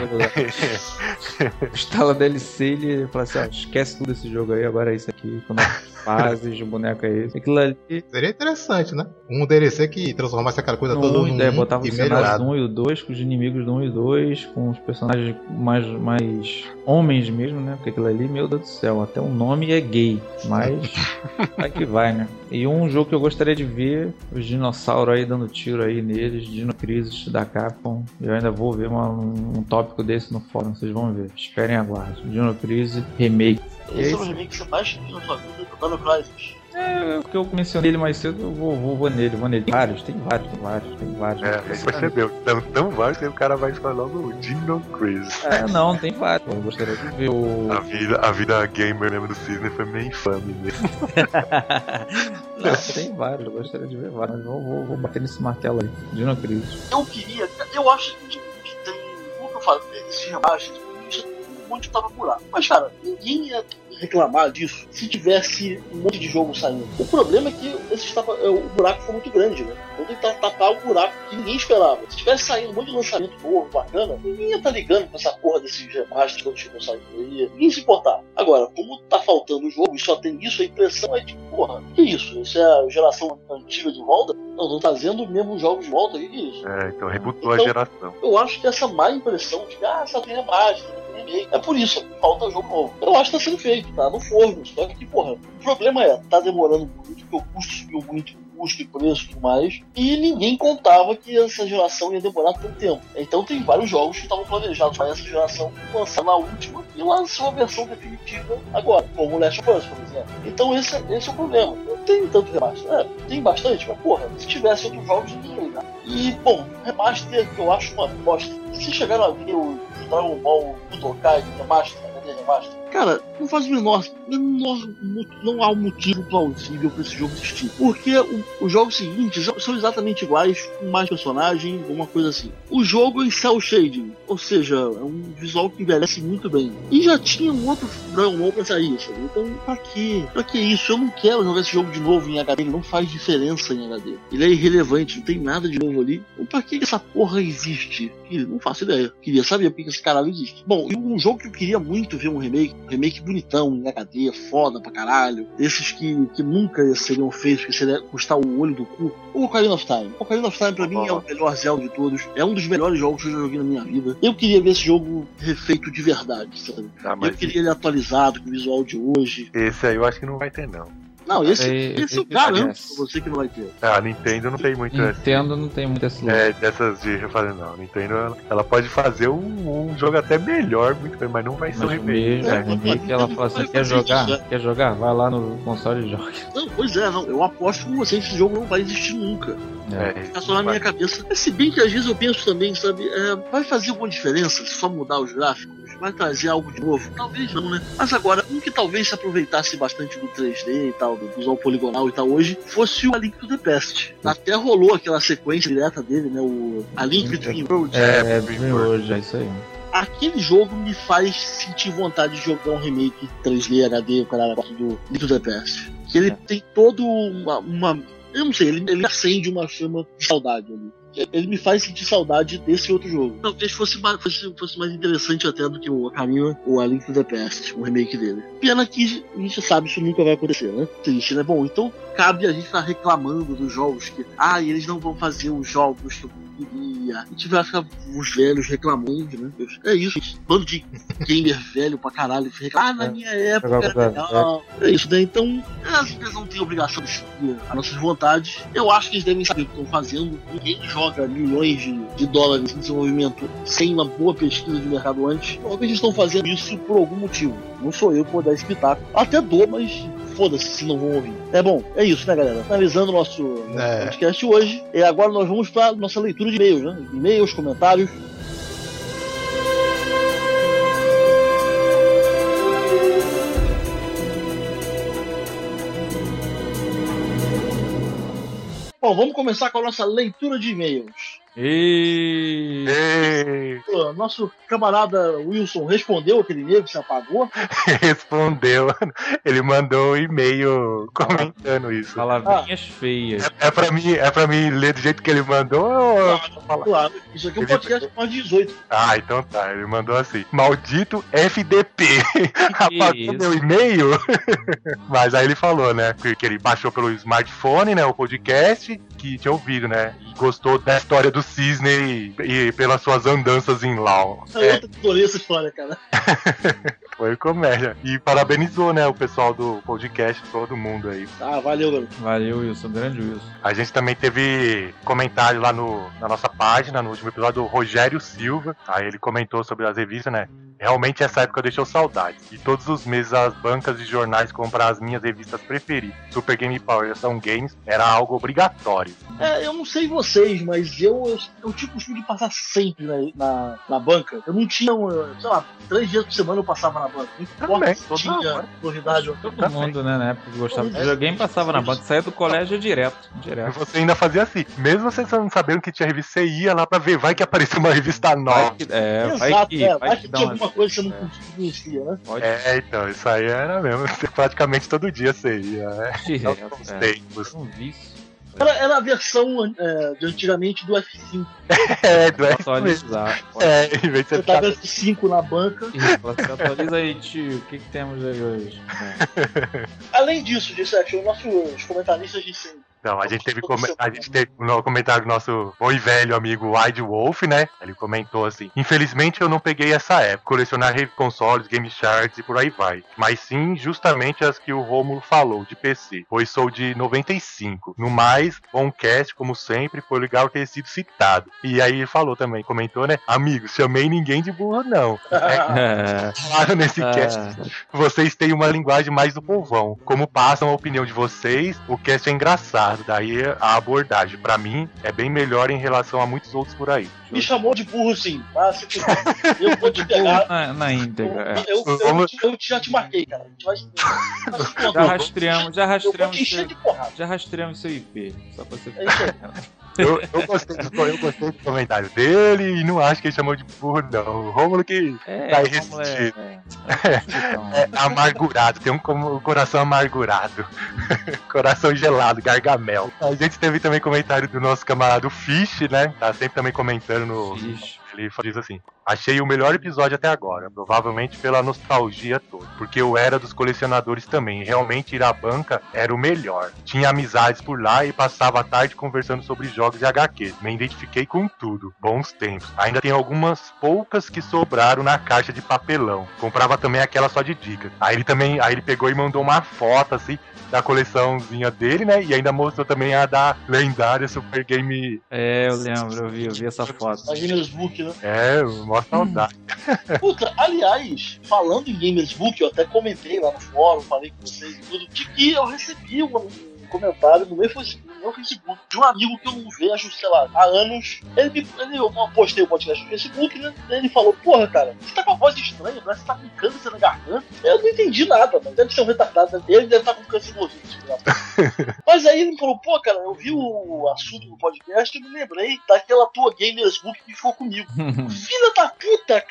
Instala DLC e ele fala assim, esquece tudo esse jogo aí, agora é isso aqui, quando fases, o boneco é esse. Aquilo ali... Seria interessante, né? Um DLC que transformasse aquela coisa toda num botava os cenários do 1 e o 2, com os inimigos do 1 e 2, com os personagens mais homens mesmo, né? Porque aquilo ali, meu Deus do céu, até o nome é gay, mas vai que vai, né? E um jogo que eu gostaria de ver, os dinossauros aí dando tiro aí neles, Dino Crisis da Capcom. Eu ainda vou ver um tópico desse no fórum, vocês vão ver. Esperem e aguardem. Dino Crisis Remake. Esse é o remake que você mais viu na sua vida do Dino Crisis. Porque eu mencionei ele mais cedo, eu vou nele. Tem vários. Você percebeu. Tão vários que o cara vai falar logo o Dino Crisis. Não, tem vários. Eu gostaria de ver A vida gamer mesmo do Cisne foi meio infame mesmo. Não, tem vários, eu gostaria de ver vários. Mas vou bater nesse martelo aí. Dino Crisis. Eu acho que tem, como eu falo, esses remaches, onde tava buraco. Mas, cara, ninguém ia reclamar disso se tivesse um monte de jogo saindo. O problema é que o buraco foi muito grande, né? Vou tentar tapar o buraco que ninguém esperava. Se tivesse saindo um monte de lançamento novo, bacana, ninguém ia estar ligando com essa porra desses remasters quando chegou saindo. Ninguém se importar. Agora, como tá faltando o jogo e só tem isso, a impressão é de, porra, que isso? Isso é a geração antiga de volta? Não, estão trazendo mesmo jogos de volta, que é isso? Então rebutou a geração. Eu acho que essa má impressão de só tem remaster, é por isso que falta jogo novo. Eu acho que tá sendo feito, tá no forno. Só que, porra, o problema tá demorando muito, porque o custo subiu muito, custo e preço e tudo mais, e ninguém contava que essa geração ia demorar tanto tempo. Então tem vários jogos que estavam planejados para essa geração lançar na última e lançou a versão definitiva agora, como o Last of Us, por exemplo. Então esse é o problema. Não tem tanto remaster. Tem bastante, mas porra, se tivesse outros jogos, ninguém ia ligar. E, bom, remaster que eu acho uma bosta. Se chegaram a ver o Dragon Ball Budokai Remaster, cara, não faz o menor, não há um motivo plausível para esse jogo existir. Porque os jogos seguintes são exatamente iguais, com mais personagens, uma coisa assim. O jogo em cel shading, ou seja, é um visual que envelhece muito bem. E já tinha um outro Dragon Ball pra sair, sabe? Então, pra quê? Pra que isso? Eu não quero jogar esse jogo de novo em HD, ele não faz diferença em HD. Ele é irrelevante, não tem nada de novo ali. Então, pra que essa porra existe? Não faço ideia. Queria saber por que esse caralho existe. Bom, e um jogo que eu queria muito ver um remake bonitão, em HD, foda pra caralho, esses que nunca seriam feitos, que seria custar o olho do cu, o Ocarina of Time. O Ocarina of Time pra mim é o melhor Zelda de todos, é um dos melhores jogos que eu já joguei na minha vida. Eu queria ver esse jogo refeito de verdade, sabe? Eu queria ele atualizado, com o visual de hoje. Esse aí eu acho que não vai ter, não. Não, esse eu garanto pra você que não vai ter. A Nintendo não tem muito não tem muito esse dessas de refazer, não. A Nintendo, ela pode fazer um jogo até melhor, muito bem, mas não vai ser um remake. Remake ela fala assim, quer jogar? Vai lá no console e joga. Não, pois é, não. Eu aposto com você que esse jogo não vai existir nunca. Fica só na minha cabeça. Se bem que às vezes eu penso também, sabe, vai fazer alguma diferença se só mudar os gráficos? Vai trazer algo de novo? Talvez não, né? Mas agora, um que talvez se aproveitasse bastante do 3D e tal, do visual poligonal e tal hoje, fosse o A Link to the Past. Até rolou aquela sequência direta dele, né? A Link Between Worlds. Between Worlds, é isso aí. Aquele jogo me faz sentir vontade de jogar um remake 3D HD, o caralho, do Link to the Past. Que ele tem todo uma eu não sei, ele acende uma chama de saudade ali. ele me faz sentir saudade desse outro jogo. Talvez fosse mais interessante até do que o Ocarina ou A Link to the Past, o remake dele. Pena que a gente sabe que isso nunca vai acontecer, né? Triste, né? Bom, então cabe a gente estar reclamando dos jogos que... eles não vão fazer os jogos que eu queria. A gente vai ficar os velhos reclamando, né? É isso, bando de gamer velho pra caralho. Na minha época era legal. É isso, né? Então, as empresas não têm obrigação de seguir as nossas vontades. Eu acho que eles devem saber o que estão fazendo. Ninguém joga milhões de dólares em desenvolvimento sem uma boa pesquisa de mercado antes. Talvez eles estão fazendo isso por algum motivo. Não sou eu que vou dar esse pitaco. Até dou, mas foda-se se não vão ouvir. Bom, é isso, né, galera? Finalizando o nosso podcast hoje. E agora nós vamos para nossa leitura de e-mails, né? E-mails, comentários. Bom, vamos começar com a nossa leitura de e-mails. Nosso camarada Wilson respondeu aquele e-mail que se apagou? Respondeu. Ele mandou um e-mail comentando isso. Palavrinhas feias. É pra mim ler do jeito que ele mandou? Claro. Isso aqui é um podcast mais 18. Então tá. Ele mandou assim: maldito FDP. Apagou meu e-mail. Mas aí ele falou, né? Que ele baixou pelo smartphone, né? O podcast que tinha ouvido, né? E gostou da história do cisne e pelas suas andanças em Lau. Eu adorei essa história, cara. Foi comédia. E parabenizou, né, o pessoal do podcast, todo mundo aí. Valeu, garoto. Valeu, Wilson. Grande Wilson. A gente também teve comentário lá na nossa página, no último episódio, do Rogério Silva. Aí ele comentou sobre as revistas, né? Realmente essa época deixou saudades. E todos os meses as bancas de jornais comprar as minhas revistas preferidas, Super Game Power e Ação Games, era algo obrigatório. Eu não sei vocês, mas eu tinha o costume de passar sempre na banca. Eu não tinha, sei lá, 3 dias por semana eu passava na banca. Não importa se tinha novidade. Todo mundo, né, na época que gostava de videogame, passava na banca. Saía do colégio direto. E você ainda fazia assim. Mesmo vocês não sabendo que tinha revista, você ia lá pra ver. Vai que apareceu uma revista nova. Vai que tinha alguma coisa que você não conhecia, né? Então, isso aí era mesmo. Praticamente todo dia você ia, né? Um vício. Era a versão de antigamente do F5. Do F5. Em vez de você tava F5 na banca. Isso, atualiza aí, tio. O que temos aí hoje? Além disso, os nossos comentaristas de sempre. Não, a gente teve no comentário do nosso bom e velho amigo Wide Wolf, né? Ele comentou assim: infelizmente eu não peguei essa época, colecionar consoles, Game Sharks e por aí vai. Mas sim, justamente as que o Rômulo falou, de PC, pois sou de 95. No mais, bom cast, como sempre, foi legal ter sido citado. E aí ele falou também, comentou, né? Amigos, chamei ninguém de burro, não. Claro, nesse cast, vocês têm uma linguagem mais do povão. Como passam a opinião de vocês, o cast é engraçado. Daí a abordagem, pra mim, é bem melhor em relação a muitos outros por aí. Me chamou de burro, sim. Eu vou te pegar. Na íntegra. Eu já te marquei, cara. A gente vai Já rastreamos seu IP. Só pra você eu gostei do comentário dele e não acho que ele chamou de burro, não. O Rômulo que tá resistindo. É amargurado, tem um coração amargurado. Coração gelado, gargamel. A gente teve também comentário do nosso camarada Fish, né? Tá sempre também comentando no... Ele diz assim: achei o melhor episódio até agora, provavelmente pela nostalgia toda, porque eu era dos colecionadores também, e realmente ir à banca era o melhor. Tinha amizades por lá e passava a tarde conversando sobre jogos e HQs. Me identifiquei com tudo. Bons tempos. Ainda tem algumas poucas que sobraram na caixa de papelão. Comprava também aquela só de dicas. Aí ele pegou e mandou uma foto assim da coleçãozinha dele, né? E ainda mostrou também a da lendária Super Game. Eu lembro, eu vi essa foto. A Gamers Book, né? Mostra saudade. Puta, aliás, falando em Gamers Book, eu até comentei lá no fórum, falei com vocês e tudo, de que eu recebi um comentário no meu Facebook de um amigo que eu não vejo, sei lá, há anos. Eu postei o podcast no Facebook, né? Ele falou: porra, cara, você tá com a voz estranha, parece que tá com câncer na garganta. Eu não entendi nada, mas deve ser um retardado. Ele deve estar com câncer no ouvido. Mas aí ele falou: pô, cara, eu vi o assunto do podcast e me lembrei daquela tua Gamers Book que ficou comigo. Filha da puta, cara!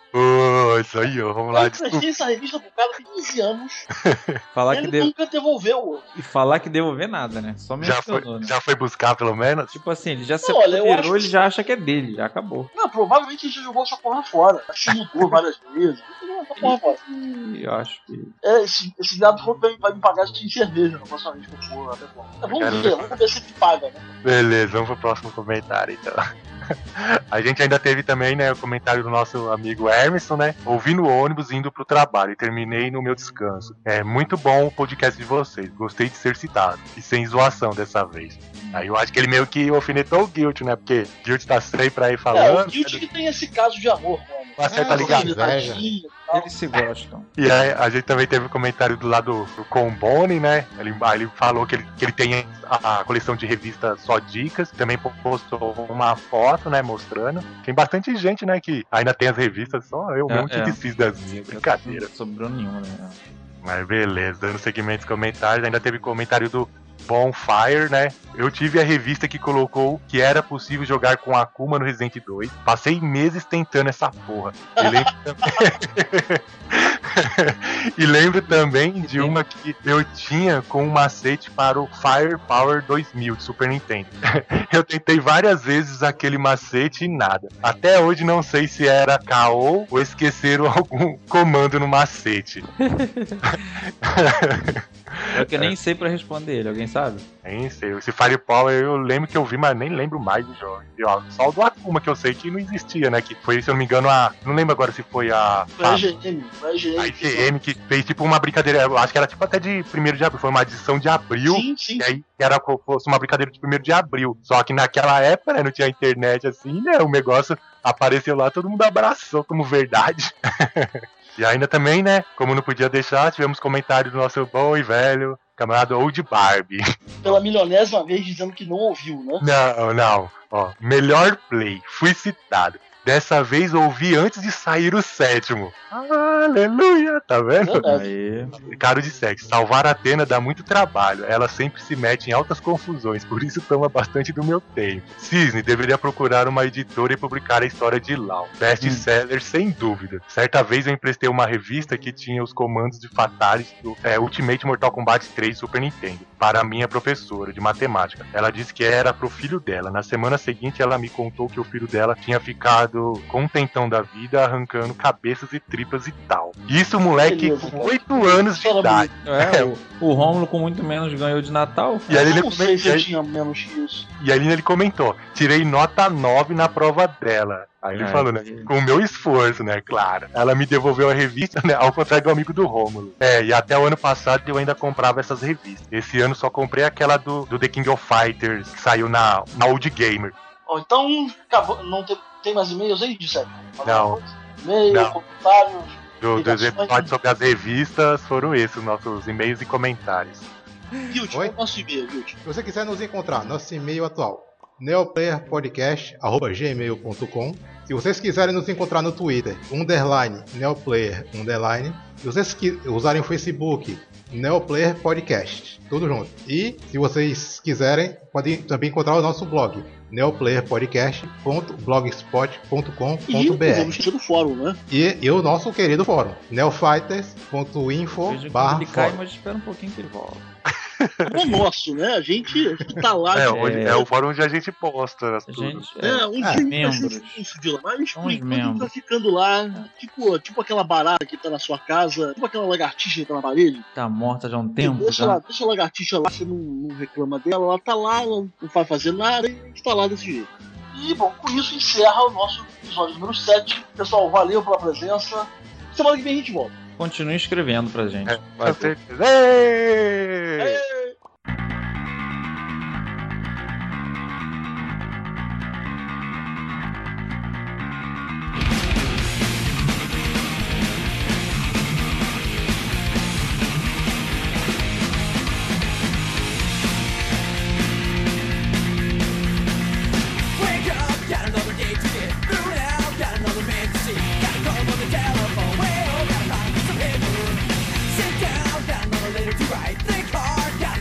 Isso aí, ó. Vamos lá. Eu prestei essa revista pro cara tem 15 anos. Falar ele nunca devolveu. E falar que devolver nada, né? Só mencionou, né? Já foi buscar, pelo menos? Tipo assim, ele já se apoderou, ele já acha que é dele, já acabou. Não, provavelmente ele já jogou essa porra fora. Se mudou várias vezes. Essa porra fora. Eu acho que... Esse viado vai me pagar de cerveja na próxima vez que eu for até bom. Vamos ver se ele paga, né? Beleza, vamos pro próximo comentário, então. A gente ainda teve também, né, o comentário do nosso amigo Emerson, né? Ouvi no ônibus indo pro trabalho e terminei no meu descanso. É muito bom o podcast de vocês. Gostei de ser citado. E sem zoação dessa vez. Aí eu acho que ele meio que alfinetou o Guilt, né? Porque Guilt tá sempre aí falando. O Guilt que tem esse caso de amor, mano. Uma certa ligação. Eles se gostam. E aí a gente também teve o comentário do lado do Combone, né? Ele falou que ele tem a coleção de revistas Só Dicas. Também postou uma foto, né? Mostrando. Tem bastante gente, né? Que ainda tem as revistas. Só eu mesmo que preciso das minhas. Brincadeira. Não sobrou nenhuma, né? Mas beleza, dando seguimento aos comentários. Ainda teve comentário do Bonfire, né? Eu tive a revista que colocou que era possível jogar com Akuma no Resident 2. Passei meses tentando essa porra. E lembro também de uma que eu tinha com um macete para o Firepower 2000 de Super Nintendo. Eu tentei várias vezes aquele macete e nada. Até hoje não sei se era KO ou esqueceram algum comando no macete. É que eu nem sei pra responder ele, alguém sabe? Nem sei. Esse Firepower eu lembro que eu vi, mas nem lembro mais do jogo. Só o do Akuma que eu sei que não existia, né? Que foi, se eu não me engano, não lembro agora se foi a IGM que fez tipo uma brincadeira. Eu acho que era tipo até de 1º de abril. Foi uma edição de abril. Sim. E aí era como se fosse uma brincadeira de 1º de abril. Só que naquela época, né? Não tinha internet assim, né? O negócio apareceu lá, todo mundo abraçou como verdade. E ainda também, né, como não podia deixar, tivemos comentário do nosso bom e velho camarada Old Barbie. Pela milionésima vez dizendo que não ouviu, né? Não. Ó, melhor play. Fui citado. Dessa vez ouvi antes de sair o 7º. Aleluia, tá vendo? Aí. Caro de sexo, salvar a Athena dá muito trabalho. Ela sempre se mete em altas confusões, por isso toma bastante do meu tempo. Cisne deveria procurar uma editora e publicar a história de Lau. Best-seller, sem dúvida. Certa vez eu emprestei uma revista que tinha os comandos de Fatalis do Ultimate Mortal Kombat 3 Super Nintendo para a minha professora de matemática. Ela disse que era pro filho dela. Na semana seguinte ela me contou que o filho dela tinha ficado contentão da vida, arrancando cabeças e tripas e tal. Isso, moleque, com 8 anos de idade. O Rômulo com muito menos ganhou de Natal. E aí não sei se eu tinha menos que isso. E aí ele comentou, tirei nota 9 na prova dela. Aí ele falou, né? Com o meu esforço, né? Claro. Ela me devolveu a revista, né? Ao contrário do amigo do Rômulo. E até o ano passado eu ainda comprava essas revistas. Esse ano só comprei aquela do The King of Fighters, que saiu na Old Gamer. Então, acabou, não tem mais e-mails aí, Gisele? Não. E-mail, comentários. Dos episódios sobre as revistas foram esses, nossos e-mails e comentários. Guilt, qual é o nosso e-mail, Guilt? Se você quiser nos encontrar, nosso e-mail atual, neoplayerpodcast@gmail.com. Se vocês quiserem nos encontrar no Twitter, _neoplayer_. Se vocês usarem o Facebook, Neoplayer Podcast, tudo junto. E se vocês quiserem, podem também encontrar o nosso blog, neoplayerpodcast.blogspot.com.br. E o fórum, né? E o nosso querido fórum, neofighters.info. Ele cai, mas espera um pouquinho que ele volta. É nosso, né? A gente tá lá. É o fórum onde a gente posta. Membros. Mas por enquanto tá ficando lá, tipo aquela barata que tá na sua casa, tipo aquela lagartixa que tá na parede. Tá morta já há um tempo. Deixa a lagartixa lá, você não reclama dela, ela tá lá, ela não vai fazer nada e a gente tá lá desse jeito. E bom, com isso encerra o nosso episódio número 7. Pessoal, valeu pela presença. Semana que vem a gente volta. Continue escrevendo pra gente. Com certeza. Sit down, got another letter to write. Think hard, got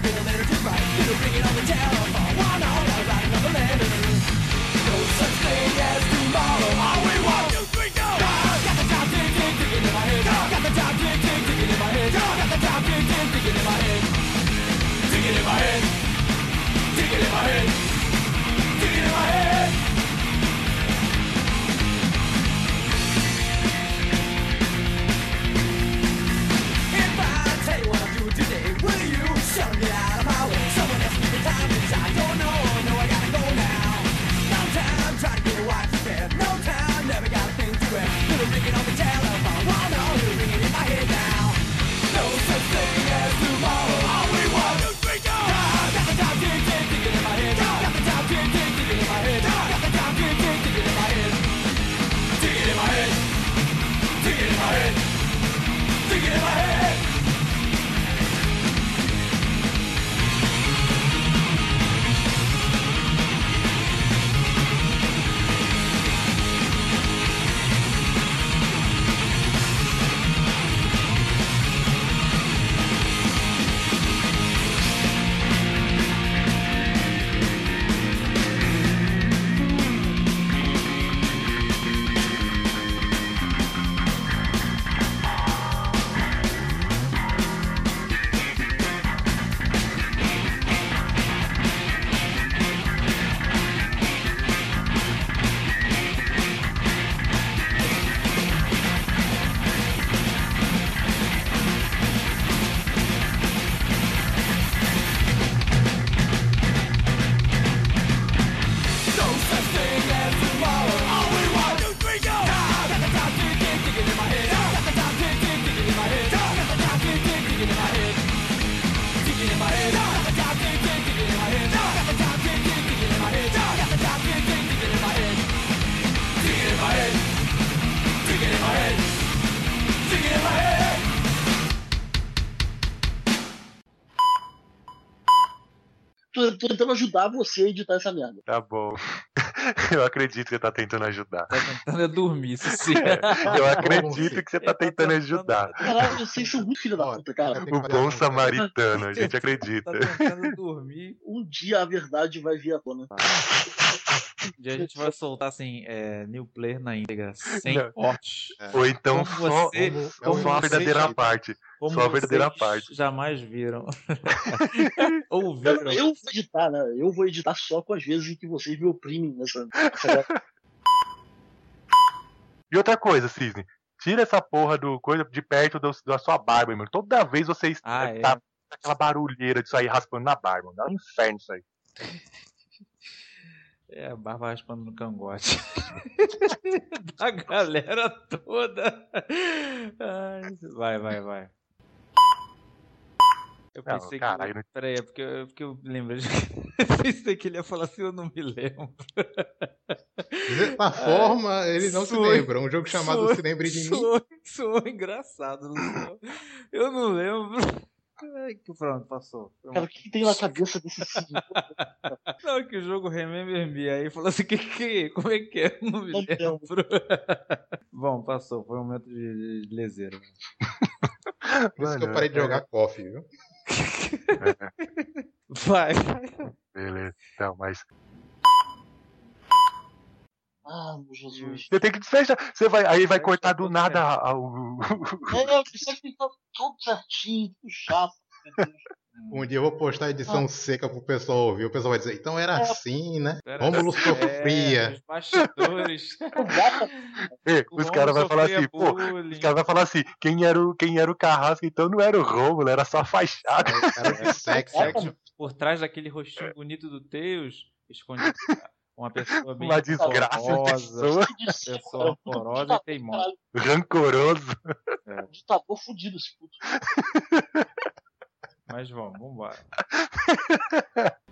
Tô tentando ajudar você a editar essa merda. Tá bom. Eu acredito que você tá tentando ajudar. Tá tentando dormir, isso sim. Eu acredito que você tá tentando ajudar. Caralho, vocês são muito filho da puta, cara. O bom samaritano, a gente acredita. Tá tentando dormir. Um dia a verdade vai vir à tona. Um dia a gente vai soltar assim, New Player na íntegra, sem cortes. Ou então Como só a verdadeira parte. Só a verdadeira parte. Jamais viram. Ouviram. Eu vou editar, né? Eu vou editar só com as vezes em que vocês me oprimem nessa. E outra coisa, Cisne. Tira essa porra do coisa de perto da sua barba, meu. Toda vez você tá aquela barulheira de sair raspando na barba. Dá um inferno isso aí. É, a barba raspando no cangote. Da galera toda. Ai, vai. Eu pensei que... Peraí, é porque eu lembro de... Eu pensei que ele ia falar assim, eu não me lembro. De certa forma, ele não se lembra. Um jogo chamado Se Lembre de Mim. Soou engraçado, não. Eu não lembro. Ai, que pronto, passou. Cara, o que tem na cabeça desse filho? Não, que o jogo Remember Me. Aí falou assim, como é que é? Não me lembro. Bom, passou. Foi um momento de leseira. Por isso que eu parei de jogar KOF, viu? Vai. Beleza, então, mas... Ah, meu Jesus. Você tem que fechar. Aí vai cortar do nada Isso aqui tá tudo certinho, tudo chato. Um dia eu vou postar a edição seca pro pessoal ouvir. O pessoal vai dizer, então era assim, né? Rômulo sofria. Os bastidores. Os caras vão falar assim, pô. Os caras vão falar assim, quem era o Carrasco, então não era o Rômulo, era só a fachada. Era de sexo. Por trás daquele rostinho bonito do Teus, escondido uma pessoa bem uma desgraça de pessoa porosa e teimosa. Rancoroso. Ditador fudido esse puto. Mas vamos embora.